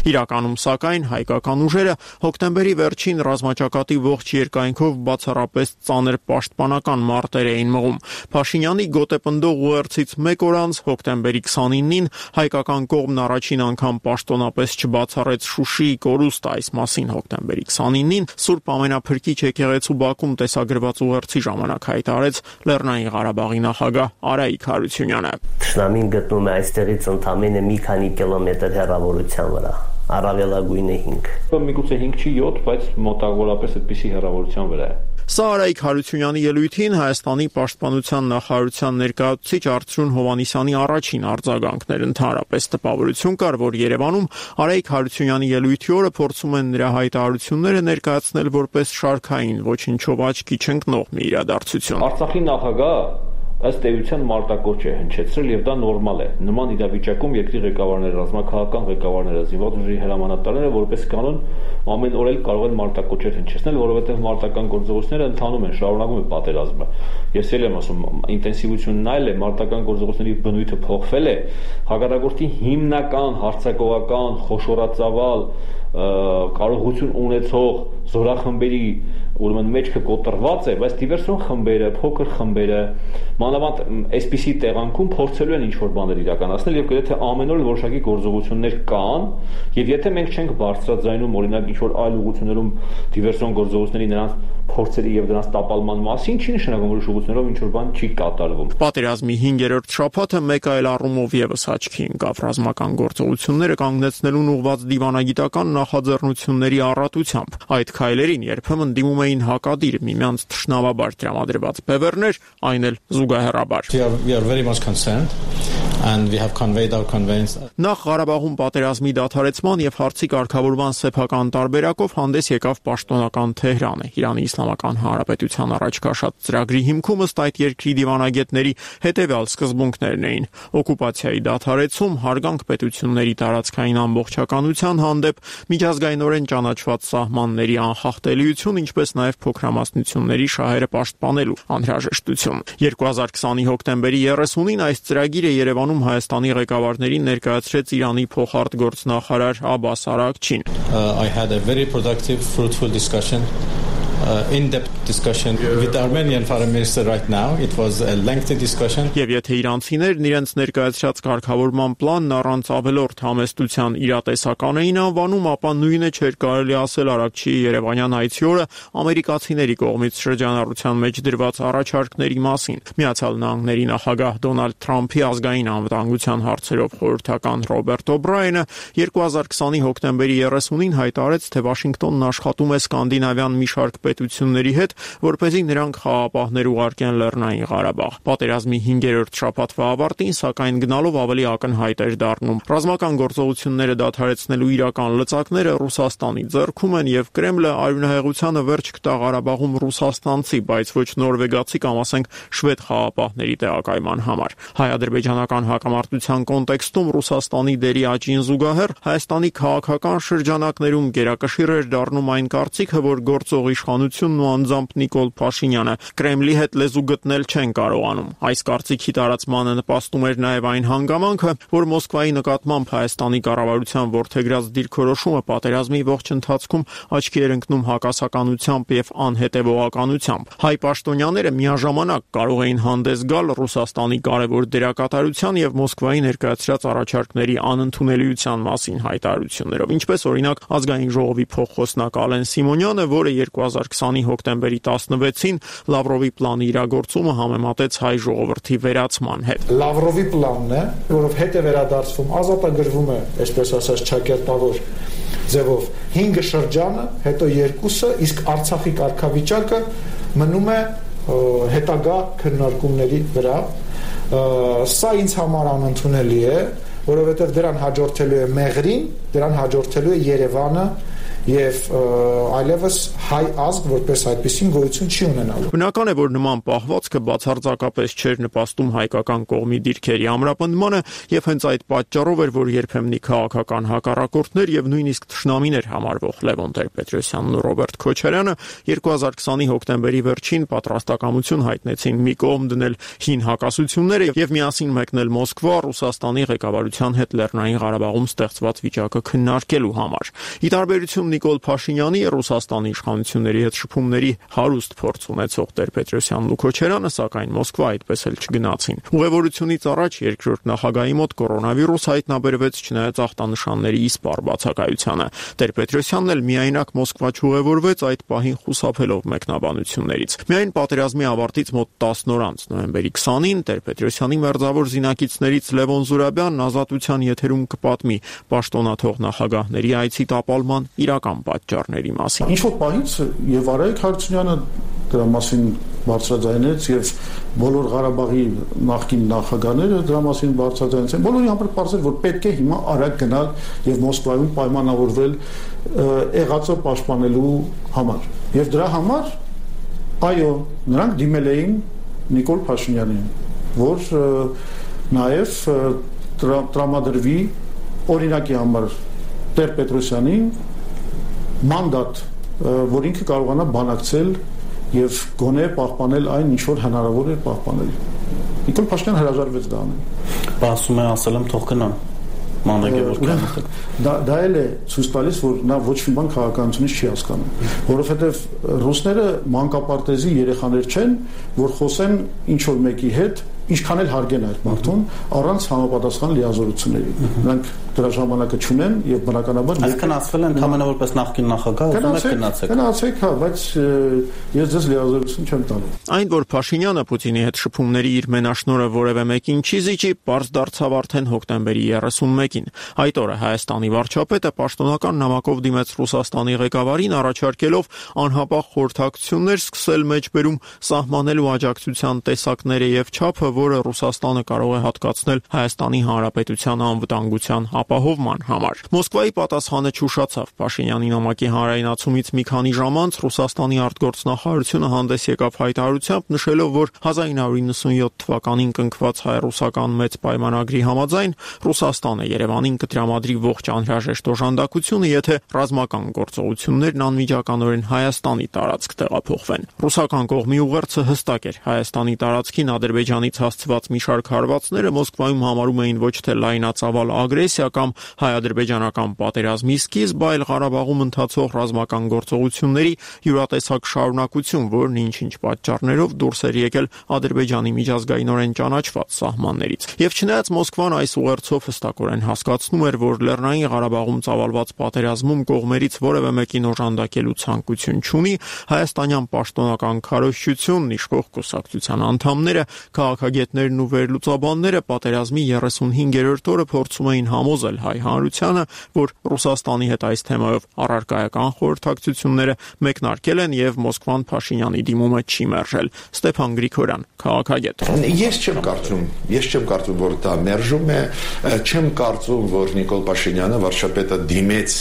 Իրականում, սակայն, հայկական ուժերը հոկտեմբերի վերջին ռազմաճակատի ողջ երկայնքով բացառապես ծանր պաշտպանական մարտեր էին մղում։ Փաշինյանի գոտեպնդող ուղերձից մեկ օր անց, հոկտեմբերի 29-ին, հայկական կողմն առաջին անգամ պաշտոնապես չբացառեց Շուշիի կորուստը։ Այս մասին հոկտեմբերի 29-ին Սուրբ Ամենափրկիչ եկեղեցու Բաքում տեսագրված ուղերձի ժամանակ հայտարարեց Լեռնային Ղարաբաղի նախագահ Արայիկ Հարությունյանը։ Թշնամին գտնում է այստեղից ընդամենը մի քանի կիլոմետր հեռավորության վրա, առավելագույնը 5։ Միգուցե 5 չի 7, բայց մոտավորապես այդպիսի հեռավորության վրա է։ Սա Արայիկ Հարությունյանի ելույթին Հայաստանի պաշտպանության նախարարության ներկայացուցիչ Արծրուն Հովհաննիսյանի առաջին արձագանքն էր։ Ընդհանրապես տպավորություն կար, որ Երևանում Արայիկ Հարությունյանի ելույթի օրը փորձում են նրա հայտարարությունները ներկայացնել որպես շարքային, ոչինչով աչքի չընկնող մի իրադարձություն։ Արցախի նախագահը ըստ էության մարտակոչ է հնչեցրել եւ դա նորմալ է։ Նման իրավիճակում երկրի ղեկավարները, ռազմաքաղաքական ղեկավարները, զինված ուժերի հրամանատարները որպես կանոն ամեն օր էլ կարող են մարտակոչեր հնչեցնել, որովհետեւ մարտական գործողությունները ընթանում են, շարունակվում է պատերազմը։ Ես ել եմ ասում, ինտենսիվությունն այլ է, մարտական գործողությունների բնույթը փոխվել է, հակառակորդի հիմնական հարձակողական, խոշորածավալ կարողություն ունեցող զորախմբերի ուրեմն մեջքը կոտրված է, բայց դիվերսիոն խմբերը, փոքր խմբերը մանավանդ այսպիսի տեղանքում փորձելու են ինչ-որ բաներ իրականացնել եւ գրեթե ամեն օր որոշակի գործողություններ կան եւ եթե մենք չենք բարձրաձայնում օրինակ ինչ-որ այլ ուղղություններում դիվերսիոն գործողությունների նրանց փորձերի եւ դրանց տապալման մասին, չի նշանակում որ ուղղություններով ինչ-որ բան չի կատարվում։ Պատերազմի 5-րդ շաբաթը մեկ այլ առումով եւս աչքի ընկավ ռազմական գործողությունները կանգնեցնելուն ուղղված դիվանագիտական նախաձեռնությունների առատությամբ։ Այդ քայլերին երբեմն դիմում էին հակադիր միմյանց թշնամաբար տրամադրված բևեռներ, այն էլ զուգահեռաբար։ We are very much concerned and we have conveyed our concerns. Նախ Ղարաբաղում պատերազմի դադարեցման եւ հարցի կարգավորման սեփական տարբերակով հանդես եկավ պաշտոնական Թեհրանը։ Իրանի Իսլամական Հանրապետության առաջ քաշած ծրագրի հիմքում ըստ այդ երկրի դիվանագետների հետեւյալ սկզբունքներն էին. օկուպացիայի դադարեցում, հարգանք պետությունների տարածքային ամբողջականության հանդեպ, միջազգայինորեն ճանաչված սահմանների անխախտելիություն, ինչպես նաեւ փոքրամասնությունների շահերը պաշտպանելու անհրաժեշտություն։ 2020-ի հոկտեմբերի 30-ին այս ծրագիրը Երևանում Հայաստանի ղեկավարներին ներկայացրեց Իրանի փոխարտգործնախարար Աբբաս Արաքչին։ I had a very productive, fruitful discussion. In-depth discussion with Armenian foreign minister right now. It was a lengthy discussion. Եվ եթե իրանցիներն իրենց ներկայացրած կարգավորման պլանն առանց ավելորդ համեստության իրատեսական էին անվանում, ապա նույնը չէր կարելի ասել Արաքչիի Երևանյան այցի օրը ամերիկացիների կողմից շրջանառության մեջ դրված առաջարկների մասին։ Միացյալ Նահանգների նախագահ Դոնալդ Թրամփի ազգային անվտանգության հարցերով խորհրդական Ռոբերտ Օբրայենը 2020-ի հոկտեմբերի 30-ին հայտարարեց, թե Վաշինգտոնն աշխատում է սկանդինավյան մի շարք պետությունների հետ, որպեսզի նրանք խաղաղապահներ ուղարկեն Լեռնային Ղարաբաղ։ Պատերազմի 5-րդ շաբաթվա ավարտին, սակայն գնալով ավելի ակնհայտ էր դառնում։ Ռազմական գործողությունները դադարեցնելու իրական լծակները Ռուսաստանի ձեռքում են եւ Կրեմլը արյունահեղությանը վերջ կտա Ղարաբաղում ռուսաստանցի, բայց ոչ նորվեգացի կամ ասենք շվեդ խաղաղապահների տեղակայման համար։ Հայ-ադրբեջանական հակամարտության կոնտեքստում Ռուսաստանի դերի աճին զուգահեռ Հայաստանի քաղաքական շրջանակներում գերակշիռ էր դառնում այն կարծիքը, որ գործող իշխանությունն ու անձամբ Նիկոլ Փաշինյանը Կրեմլի հետ լեզու գտնել չեն կարողանում։ Այս կարծիքի տարածմանը նպաստում էր նաև այն հանգամանքը, որ Մոսկվայի նկատմամբ Հայաստանի կառավարության որդեգրած դիրքորոշումը պատերազմի ողջ ընթացքում աչքի էր ընկնում հակասականությամբ եւ անհետեւողականությամբ։ Հայ պաշտոնյաները միաժամանակ կարող էին հանդես գալ Ռուսաստանի կարևոր դերակատարության եւ Մոսկվայի ներկայացրած առաջարկների անընդունելիության մասին հայտարարություններով, ինչպես օրինակ ազգային ժողովի փոխխոսնակ Ալեն Սիմոնյանը, որը 2020-ի հոկտեմբերի 16-ին Լավրովի պլանի իրագործումը համեմատեց հայ ժողովրդի վերացման հետ։ Լավրովի պլանն է, որով հետ է վերադարձվում, ազատագրվում է, այսպես ասած, ճակերտավոր ձևով 5 շրջանը, հետո 2-ը, իսկ Արցախի կարգավիճակը մնում է հետագա քննարկումների վրա։ Սա ինձ համար անընդունելի է, որովհետև դրան հաջորդելու է Մեղրին, դրան հաջորդելու է Երևանը եւ այլևս հայ ազգ որպես այդպեսին գոյություն չի ունենալու։ Բնական է, որ նման պահվածքը բացարձակապես չէր նպաստում հայկական կողմի դիրքերի ամրապնդմանը եւ հենց այդ պատճառով էր, որ երբեմնի քաղաքական հակառակորդներ եւ նույնիսկ թշնամիներ համարվող Լևոն Տեր-Պետրոսյանն ու Ռոբերտ Քոչարյանը 2020-ի հոկտեմբերի վերջին պատրաստակամություն հայտնեցին մի կողմ դնել հին հակասությունները եւ միասին մեկնել Մոսկվա Ռուսաստանի ղեկավարության հետ Լեռնային Ղարաբաղում ստեղծված վիճակը քննարկելու համար։ Ի տարբերություն Նիկոլ Փաշինյանի Ռուսաստանի իշխանությունների հետ շփումների հարուստ փորձ ունեցող Տեր-Պետրոսյանն ու Քոչարյանը, սակայն Մոսկվա այդպես էլ չգնացին։ Ուղևորությունից առաջ երկրորդ նախագահի մոտ կորոնավիրուս հայտնաբերվեց, չնայած ախտանշանների իսպառ բացակայությանը։ Տեր-Պետրոսյանն էլ միայնակ Մոսկվա չուղևորվեց, այդ պահին խուսափելով մեկնաբանություններից։ Միայն պատերազմի ավարտից մոտ 10 օր անց նոյեմբերի 20-ին Տեր-Պետրոսյանի մերձավոր զինակիցներից Լևոն Զուրաբյանն Ազատության եթերում կպատմի պաշտոնաթող նախագահների այցի տապալման իրական պատճառների մասին։ Ինչ որ պահից եւ Արայք Հարությունյանը դրա մասին բարձրաձայնեց եւ բոլոր Ղարաբաղի նախկին նախագահները դրա մասին բարձրաձայնեցին։ Բոլորի համար պարզ էր, որ պետք է հիմա արագ գնալ եւ Մոսկվայում պայմանավորվել եղածը պաշտպանելու համար։ Եվ դրա համար այո, նրանք դիմել էին Նիկոլ Փաշինյանին, որ նաեւ տրամադրվի օրինակի համար Տեր-Պետրոսյանին մանդատ, որ ինքը կարողանա բանակցել եւ գոնե պահպանել այն, ինչ որ հնարավոր է պահպանել։ Նիկոլ Փաշինյանը հրաժարվեց դա անել։ Ասում է, ասել եմ թող գնան։ Դա էլ է ցույց տալիս, որ նա ոչ մի բան քաղաքականությունից չի հասկանում, որովհետեւ ռուսները մանկապարտեզի երեխաներ չեն, որ խոսեն ինչ որ մեկի հետ, ինչքան էլ հարգեն այդ մարդուն, առանց համապատասխան լիազորությունների։ Նրանք դրա ժամանակը չունեն եւ բնականաբար այսքան ասվել են համենը որպես նախկին նախագահ, ուզում եք գնացեք։ Գնացեք, հա, բայց ես ձեզ լիազորություն չեմ տալու։ Այն, որ Փաշինյանը Պուտինի հետ շփումների իր մենաշնորհը որևէ մեկին չի զիջի, պարզ դարձավ արդեն հոկտեմբերի 31-ին։ Այդ օրը Հայաստանի վարչապետը պաշտոնական նամակով դիմեց Ռուսաստանի ղեկավարին, առաջարկելով անհապաղ խորհրդակցություններ սկսել մեջբերում սահմանելու աջակցության տեսակները եւ չափը, որը Ռուսաստանը կարող է հատկացնել Հայաստանի Հանրապետության անվտանգության ապահովման համար։ Մոսկվայի պատասխանը չուշացավ։ Փաշինյանի նամակի հանրայնացումից մի քանի ժամ անց Ռուսաստանի արտգործնախարարությունը հանդես եկավ հայտարարությամբ, նշելով, որ 1997 թվականին կնքված հայ-ռուսական մեծ պայմանագրի համաձայն Ռուսաստանը Երևանին կտրամադրի ողջ անհրաժեշտ օժանդակությունը, եթե ռազմական գործողություններն անմիջականորեն Հայաստանի տարածք տեղափոխվեն։ Ռուսական կողմի ուղերձը հստակ էր։ Հայաստանի տարածքին Ադրբեջանից հասցված մի շարք հարվածները Մոսկվայում համարում էին ոչ թե լայնածավալ ագրեսիա կամ հայ-ադրբեջանական պատերազմի սկիզբ, այլ Ղարաբաղում ընթացող ռազմական գործողությունների յուրատեսակ շարունակություն, որն ինչ-ինչ պատճառներով դուրս էր եկել Ադրբեջանի միջազգայինորեն ճանաչված սահմաններից։ Եվ չնայած Մոսկվան այս ուղերձով հստակորեն հասկացնում էր, որ Լեռնային Ղարաբաղում ծավալված պատերազմում կողմերից որևէ մեկին օժանդակելու ցանկություն չունի, հայաստանյան պաշտոնական քարոզչությունն, իշխող կուսակցության անդամները, քաղաքագետներն ու վերլուծաբանները պատերազմի 35-րդ օրը փորձում էին համոզել հայ հանրությանը, որ Ռուսաստանի հետ այս թեմայով առարկայական խորհրդակցությունները մեկնարկել են եւ Մոսկվան Փաշինյանի դիմումը չի մերժել։ Ստեփան Գրիգորյան, քաղաքագետ։ Ես չեմ կարծում, որ դա մերժում է, չեմ կարծում, որ Նիկոլ Փաշինյանը վարչապետը դիմեց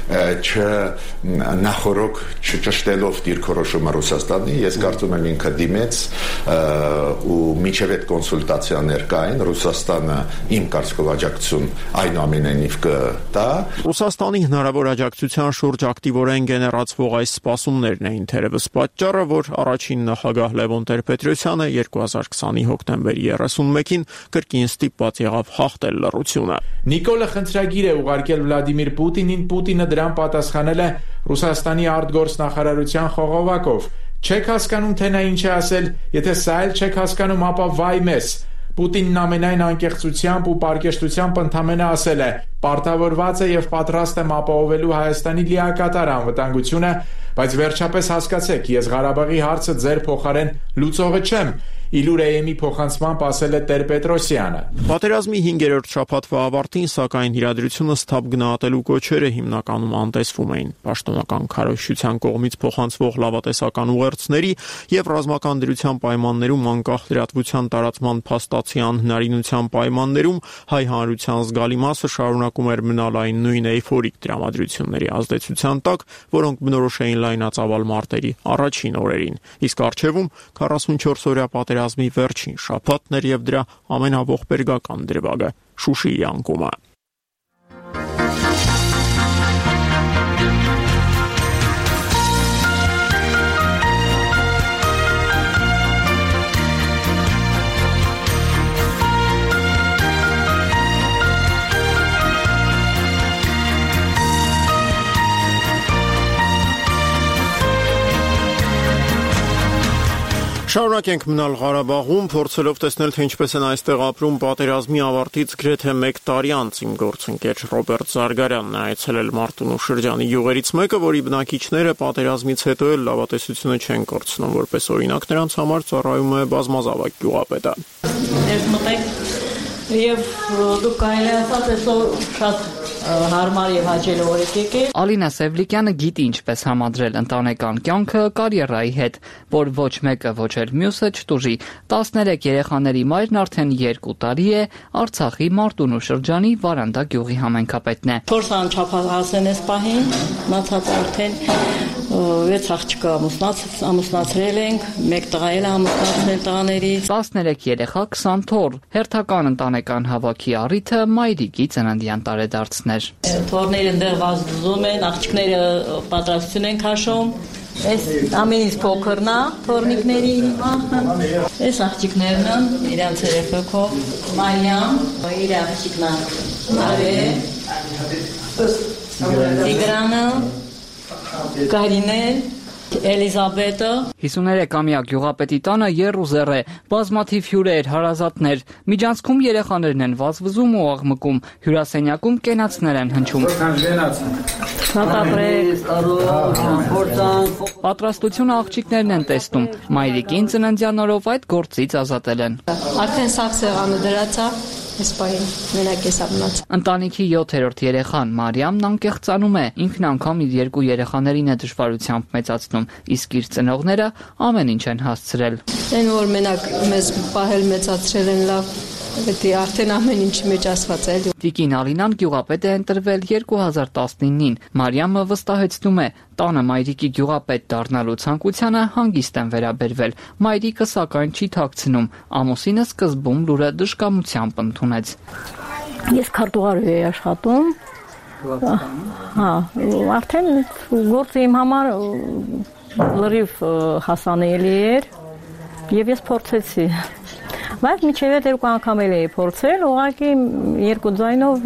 նախորոք չճշտելով դիրքորոշումը Ռուսաստանի, ես կարծում եմ ինքը դիմեց ու միջև այդ կոնսուլտացիաներ կային, Ռուսաստանը իմ կարծիքով աջակցություն այնուամենայնիվ կտա։ Ռուսաստանի հնարավոր աջակցության շուրջ ակտիվորեն գեներացվող այս սպասումներն էին թերևս պատճառը, որ առաջին նախագահ Լևոն Տեր-Պետրոսյանը 2020-ի հոկտեմբերի 31-ին կրկին ստիպված եղավ հաղթել լռությունը։ Նիկոլը խնդրագիր է ուղարկել Վլադիմիր Պուտինին, Պուտինը դրան պատասխանել է Ռուսաստանի արտգործնախարարության խողովակով։ Չեք հասկանում, թե նա ինչ է ասել, եթե սա էլ չեք հասկանում, ապա վայ մեզ։ Պուտինն ամենայն անկեղծությամբ ու պարկեշտությամբ ընդամենը ասել է. «Պարտավորված է եւ պատրաստ եմ ապահովելու Հայաստանի լիակատար անվտանգությունը, բայց վերջապես հասկացեք, ես Ղարաբաղի հարցը ձեր փոխարեն լուծողը չեմ։ Իլուր-AM-ի փոխանցմամբ ասել է Տեր-Պետրոսյանը։ Պատերազմի 5-րդ շաբաթվա ավարտին, սակայն իրադրությունը սթափ գնահատելու կոչերը հիմնականում անտեսվում էին։ Պաշտոնական քարոզչության կողմից փոխանցվող լավատեսական ուղերձների եւ ռազմական դրության պայմաններում անկախ լրատվության տարածման փաստացի անհնարինության պայմաններում հայ հանրության զգալի մասը շարունակում էր մնալ այն նույն էյֆորիկ դրամատրությունների ազդեցության տակ, որոնք բնորոշ էին լայնածավալ մարտերի առաջին օրերին։ Իսկ առջևում 44-օրյա պատերազմի վերջին շաբաթն էր եւ դրա ամենաողբերգական դրվագը՝ Շուշիի անկումը։ Շարունակենք մնալ Ղարաբաղում, փորձելով տեսնել, թե ինչպես են այստեղ ապրում պատերազմի ավարտից գրեթե 1 տարի անց իմ գործընկեր Ռոբերտ Զարգարյանն է այցելել Մարտունու շրջանի յուղերից մեկը, որի բնակիչները պատերազմից հետո էլ լավատեսությունը չեն կորցնում, որպես օրինակ նրանց համար ծառայում է բազմազավակ գյուղապետը։ Եվ դուք կարելի ասած այսօր շատ հարմար եւ հաճելի օր եք։ Ալինա Սևլիկյանը գիտի ինչպես համադրել ընտանեկան կյանքը կարիերայի հետ, որ ոչ մեկը ոչ էլ մյուսը չտուժի։ 13 երեխաների մայրն արդեն 2 տարի է Արցախի Մարտունու շրջանի Վարանդա գյուղի համայնքապետն է։ 4 անչափահասեն էս պահին, մնացած արդեն 6 աղջկա ամուսնացրել ենք, 1 տղա էլ ամուսնացնել տղաներից։ 13 երեխա 20 թոռ։ Հերթական ընտանեկան հավաքի առիթը մայրիկի ծննդյան տարեդարձներ։ Թոռները դեռ վազում են, աղջիկները պատրաստություն են քաշում։ Այս ամենից փոքրն է թոռնիկների հիմա։ Այս աղջիկներն են, իրենց երեխեքով Մարիամ, իր աղջիկն է Տիգրանը, Կարինեն, Էլիզաբետը։ 53-ամյա գյուղապետի տանը եռուզեռ է, բազմաթիվ հյուրեր, հարազատներ, միջանցքում երեխաներն են վազվզում ու աղմկում, հյուրասենյակում կենացներ են հնչում։ Պատրաստությունը աղջիկներն են տեսնում, մայրիկին ծննդյան օրով այդ գործից ազատել են։ Արդեն սաղ սեղանը դրացա։ Ընտանիքի 7-րդ երեխան Մարիամն անկեղծանում է, ինքն անգամ իր 2 երեխաներին է դժվարությամբ մեծացնում, իսկ իր ծնողները ամեն ինչ են հասցրել։ Այն որ մենակ մեզ պահել մեծացրել են լավ, դա արդեն ամեն ինչի մեջ ասված է։ Տիկին Ալինան գյուղապետ է ընտրվել 2019-ին։ Մարիամը վստահեցնում է, տանը մայրիկի գյուղապետ դառնալու ցանկությանը հանգիստ են վերաբերվել։ Մայրիկը սակայն չի թաքցնում, ամուսինը սկզբում լուրը դժկամությամբ ընդունեց։ Ես քարտուղար եմ աշխատում։ Հա, արդեն գործը իմ համար լրիվ հասանելի էր եւ ես փորձեցի։ Բայց միջև 2 անգամ էի փորձել, ուղղակի 2 ձայնով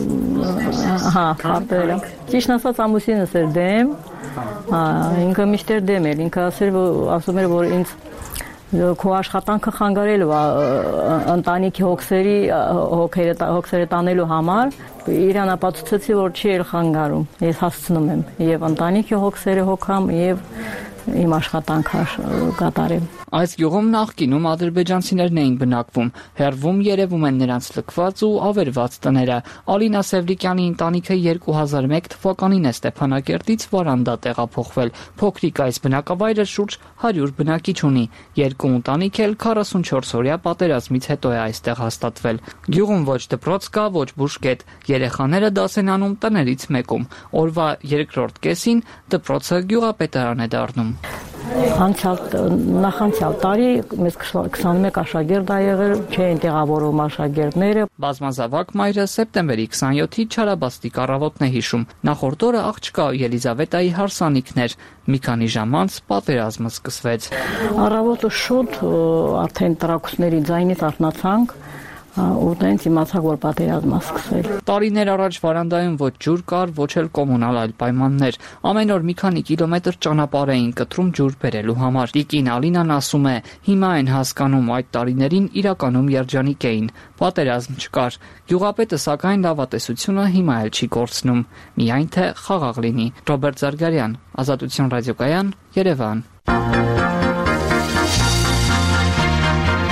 քարտել եմ։ Ճիշտ ասած ամուսինս էր դեմ, ինքը միշտ էր դեմ էր, ինքը ասում էր, որ ինձ քո աշխատանքը խանգարելու ընտանիքի հոգսերը տանելու համար, իրան ապացուցեցի, որ չի էլ խանգարում, ես հասցնում եմ եւ ընտանիքի հոգսերը հոգամ եւ իմ աշխատանքը կատարեմ։ Այս գյուղում նախկինում ադրբեջանցիներն էին բնակվում, հեռվում երևում են նրանց լքված ու ավերված տները։ Ալինա Սևլիկյանի ընտանիքը 2001 թվականին է Ստեփանակերտից Վարանդա տեղափոխվել։ Փոքրիկ այս բնակավայրը շուրջ 100 բնակիչ ունի։ 2 ընտանիք էլ 44-օրյա պատերազմից հետո է այստեղ հաստատվել։ Գյուղում ոչ դպրոց կա, ոչ բուժկետ։ Երեխաները դաս են անում տներից մեկում։ Օրվա 2-րդ կեսին դպրոցը գյուղապետարան է դառնում։ Նախանցյալ տարի մեզ 21 աշակերտ ա եղել, չէին տեղավորում աշակերտները։ Բազմազավակ մայրը սեպտեմբերի 27-ի Չարաբաստիկ առավոտն է հիշում։ Նախորդ օրը աղջկա Ելիզավետայի հարսանիքն էր։ Մի քանի ժամ անց պատերազմը սկսվեց։ Առավոտը շուտ արդեն տրակուսների ձայնից արթնացանք։ Ու դենց իմացա, որ պատերազմը սկսել։ Տարիներ առաջ Վարանդայում ոչ ջուր կար, ոչ էլ կոմունալ այլ պայմաններ։ Ամեն օր մի քանի կիլոմետր ճանապարհ էին կտրում ջուր բերելու համար։ Տիկին Ալինան ասում է, հիմա են հասկանում այդ տարիներին իրականում երջանիկ էին։ Պատերազմ չկար։ Գյուղապետը սակայն լավատեսությունը հիմա էլ չի կորցնում։ Միայն թե խաղաղ լինի։ Ռոբերտ Զարգարյան, Ազատություն ռադիոկայան, Երևան։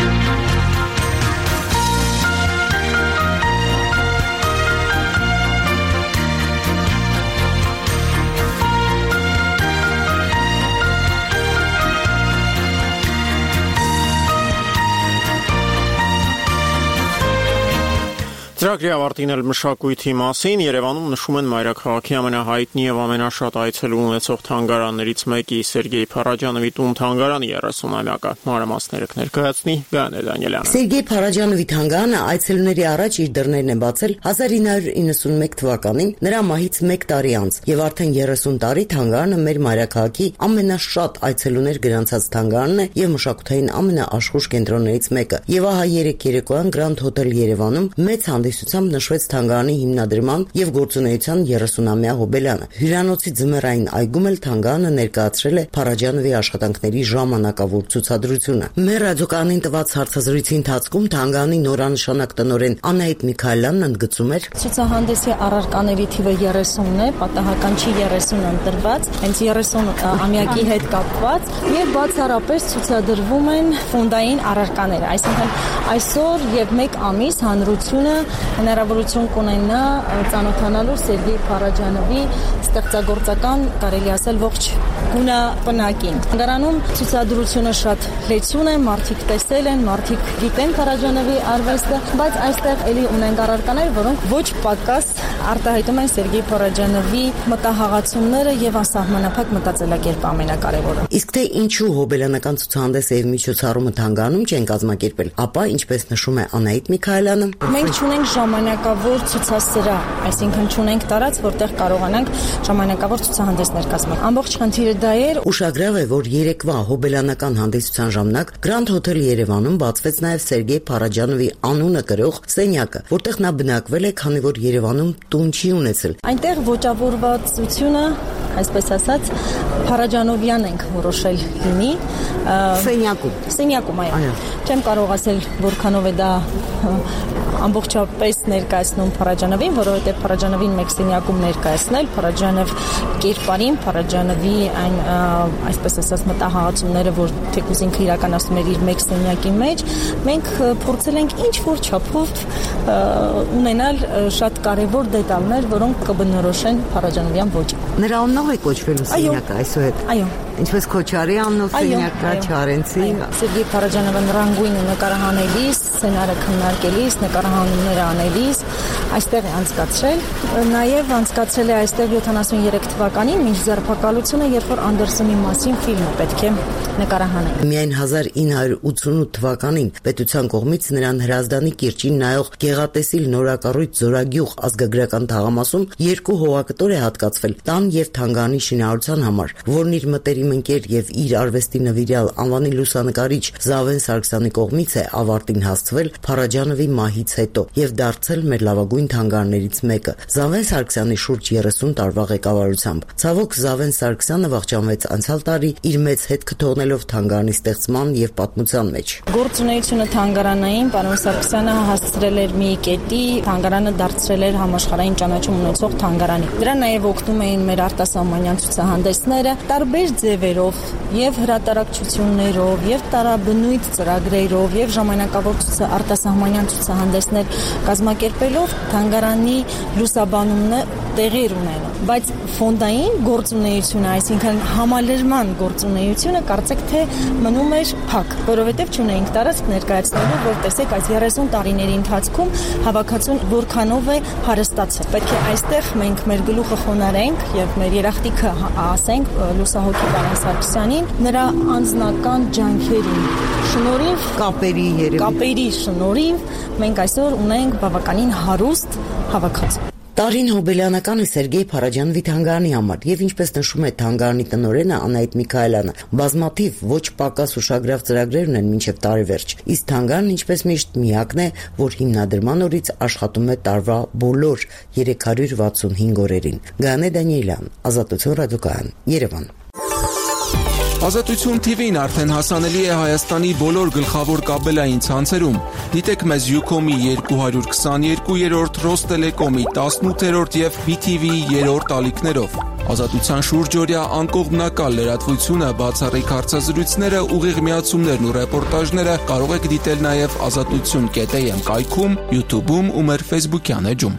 Ծրագրի ավարտին էլ մշակույթի մասին Երևանում նշում են մայրաքաղաքի ամենահայտնի եւ ամենաշատ այցելու ունեցող թանգարաններից մեկի Սերգեյ Փարաջանովի տուն-թանգարանի 30-ամյակը։ Մանրամասները կներկայացնի Գաներ Դանիելյանը։ Սերգեյ Փարաջանովի թանգարանը այցելուների առաջ իր դռներն է բացել 1991 թվականին, նրա մահից 1 տարի անց, եւ արդեն 30 տարի թանգարանը մեր մայրաքաղաքի ամենաշատ այցելուներ գրանցած թանգարանն է եւ մշակութային ամենաաշխույժ կենտրոններից մեկը։ Եվ ահա երեք երեկոյան Grand Hotel Երևանում մեծ հանդիսությամբ նշվեց թանգարանի հիմնադրման եւ գործունեության 30-ամյա հոբելյանը։ Հյուրանոցի ձմեռային այգում էլ թանգարանը ներկայացրել է Փարաջանովի աշխատանքների ժամանակավոր ցուցադրությունը։ Մեր ռադիոկայանին տված հարցազրույցի ընթացքում թանգարանի նորանշանակ տնօրեն Անահիտ Միքայելյանն ընդգծում էր. Ցուցահանդեսի առարկաների թիվը 30-ն է, պատահական չի 30 ընտրված, հենց 30-ամյակի հետ կապված եւ բացառապես ցուցադրվում են ֆոնդային առարկաները, այսինքն այսօր եւ 1 ամիս հանրությունը հնարավորություն կունենա ծանոթանալու Սերգեյ Փարաջանովի ստեղծագործական, կարելի ասել, ողջ գունապնակին։ Թանգարանում ցուցադրությունը շատ լեցուն է, մարդիկ տեսել են, մարդիկ գիտեն Փարաջանովի արվեստը, բայց այստեղ էլի ունենք առարկաներ, որոնք ոչ պակաս արտահայտում են Սերգեյ Փարաջանովի մտահղացումները եւ անսահմանափակ մտածելակերպը ամենակարևորը։ Իսկ թե ինչու հոբելյանական ցուցահանդեսը եւ միջոցառումը թանգարանում չեն կազմակերպել, ապա ինչպես նշում է Անահիտ Միքայելյանը, մենք չունենք ժամանակավոր ցուցասրահ, այսինքն չունենք տարած, որտեղ կարողանանք ժամանակավոր ցուցահանդեսներ կազմել։ Ամբողջ խնդիրը դա էր։ Ուշագրավ է, որ երեկվա հոբելյանական հանդիսության ժամանակ Grand Hotel Երևանում բացվեց նաև Սերգեյ Փարաջանովի անունը կրող սենյակը, որտեղ նա բնակվել է, քանի որ Երևանում տուն չի ունեցել։ Այնտեղ ոճավորվածությունը, այսպես ասած, Փարաջանովյան ենք որոշել լինի։ Սենյակում, այո։ Չեմ կարող ասել, որքանով է դա ամբողջապես ներկայացնում Փարաջանովին, որովհետև Փարաջանովին մեկ սենյակում ներկայացնել, Փարաջանով կերպարին, Փարաջանովի այն, այսպես ասած, մտահղացումները, որ թեկուզ ինքը իրականացնում էր իր մեկ սենյակի մեջ, մենք փորձել ենք ինչ-որ չափով ունենալ շատ կարևոր դետալներ, որոնք կբնորոշեն Փարաջանովյան ոճը։ Նրա անունով է կոչվելու սենյակը այսուհետ։ Այո։ Ինչպես Քոչարի անունով սենյակը, Չարենցի։ Սերգեյ Փարաջանովը ռանգույնը նկարահանելիս, սցենարը քննարկելիս, նկարահանումները անելիս այստեղ է անցկացրել։ Նաև անցկացրել է այստեղ 73 թվականին մինչ ձերբակալությունը, երբ որ Անդերսոնի մասին ֆիլմը պետք է նկարահանել։ Միայն 1988 թվականին պետության կողմից նրան Հրազդանի կիրճին նայող գեղատեսիլ նորակառույց Զորագյուղ ազգագրական թաղամասում 2 հողակտոր է հատկացվել տան եւ թանգարանի շինարարության համար, որն իր մտերիմ ընկեր եւ իր արվեստի նվիրյալ անվանի լուսանկարիչ Զավեն Սարգսյանի կողմից է ավարտին հասցվել Փարաջանովի մահից հետո եւ դարձել մեր լավագույն թանգարներից մեկը Զավեն Սարգսյանի շուրջ 30 տարվա ղեկավարությամբ։ Ցավոք Զավեն Սարգսյանը վախճանվեց անցյալ տարի իր մեծ հետքը թողնելով թանգարանի ստեղծման եւ պատմության մեջ։ Գործունեությունը թանգարանային պարոն Սարգսյանը հասցրել էր մի կետի, թանգարանը դարձրել էր համաշխարհային ճանաչում ունեցող թանգարանի։ Դրա նաեւ օգնում էին մեր արտասահմանյան ցուցահանդեսները տարբեր ձևերով եւ հրատարակչություններով եւ տարաբնույթ ծրագրերով եւ ժամանակավոր արտասահմանյան ցուցահանդեսներ կազմակերպելով թանգարանի լուսաբանումն տեղի ունենում, բայց ֆոնդային գործունեությունը, այսինքն համալրման գործունեությունը կարծեք թե մնում էր փակ, որովհետև չունեինք տարածք ներկայացնելու, որ տեսեք այս 30 տարիների ընթացքում հավաքածուն որքանով է հարստացել։ Պետք է այստեղ մենք մեր գլուխը խոնարհենք եւ մեր երախտիկը ասենք լուսահոգի պարոն Սարգսյանին, նրա անձնական ջանքերին շնորհիվ, կապերի շնորհիվ մենք այսօր ունենք բավականին հարուստ հավաքածու։ Տարին հոբելյանական է Սերգեյ Փարաջանովի թանգարանի համար եւ ինչպես նշում է թանգարանի տնօրենը Անահիտ Միքայելյանը, բազմաթիվ ոչ պակաս ուշագրավ ծրագրեր ունեն մինչեւ տարեվերջ։ Իսկ թանգարան ինչպես միշտ միակն է, որ հիմնադրման օրից աշխատում է տարվա բոլոր 365 օրերին։ Գաներ Դանիելյան, Ազատություն ռադիոկայան, Երևան։ Ազատություն TV-ն արդեն հասանելի է Հայաստանի բոլոր գլխավոր կաբելային ցանցերում։ Դիտեք մեզ Ucom-ի 222-րդ, Ռոստելեկոմի 18-րդ եւ BTV-ի 3-րդ ալիքներով։ Ազատության շուրջօրյա անկողմնակալ լրատվությունը, բացառիկ հարցազրույցները, ուղիղ միացումներն ու ռեպորտաժները կարող եք դիտել նաեւ azatutun.am կայքում, YouTube-ում ու մեր Facebook-յան էջում։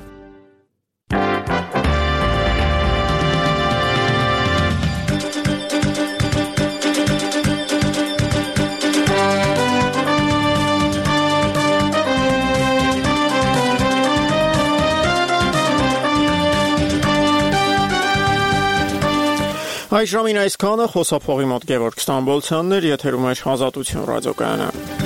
Այս ժամին այսքանը խոսափողի մոտ Գևորգ Ստամբոլցյանն էր, եթերում է Ազատություն ռադիոկայանը։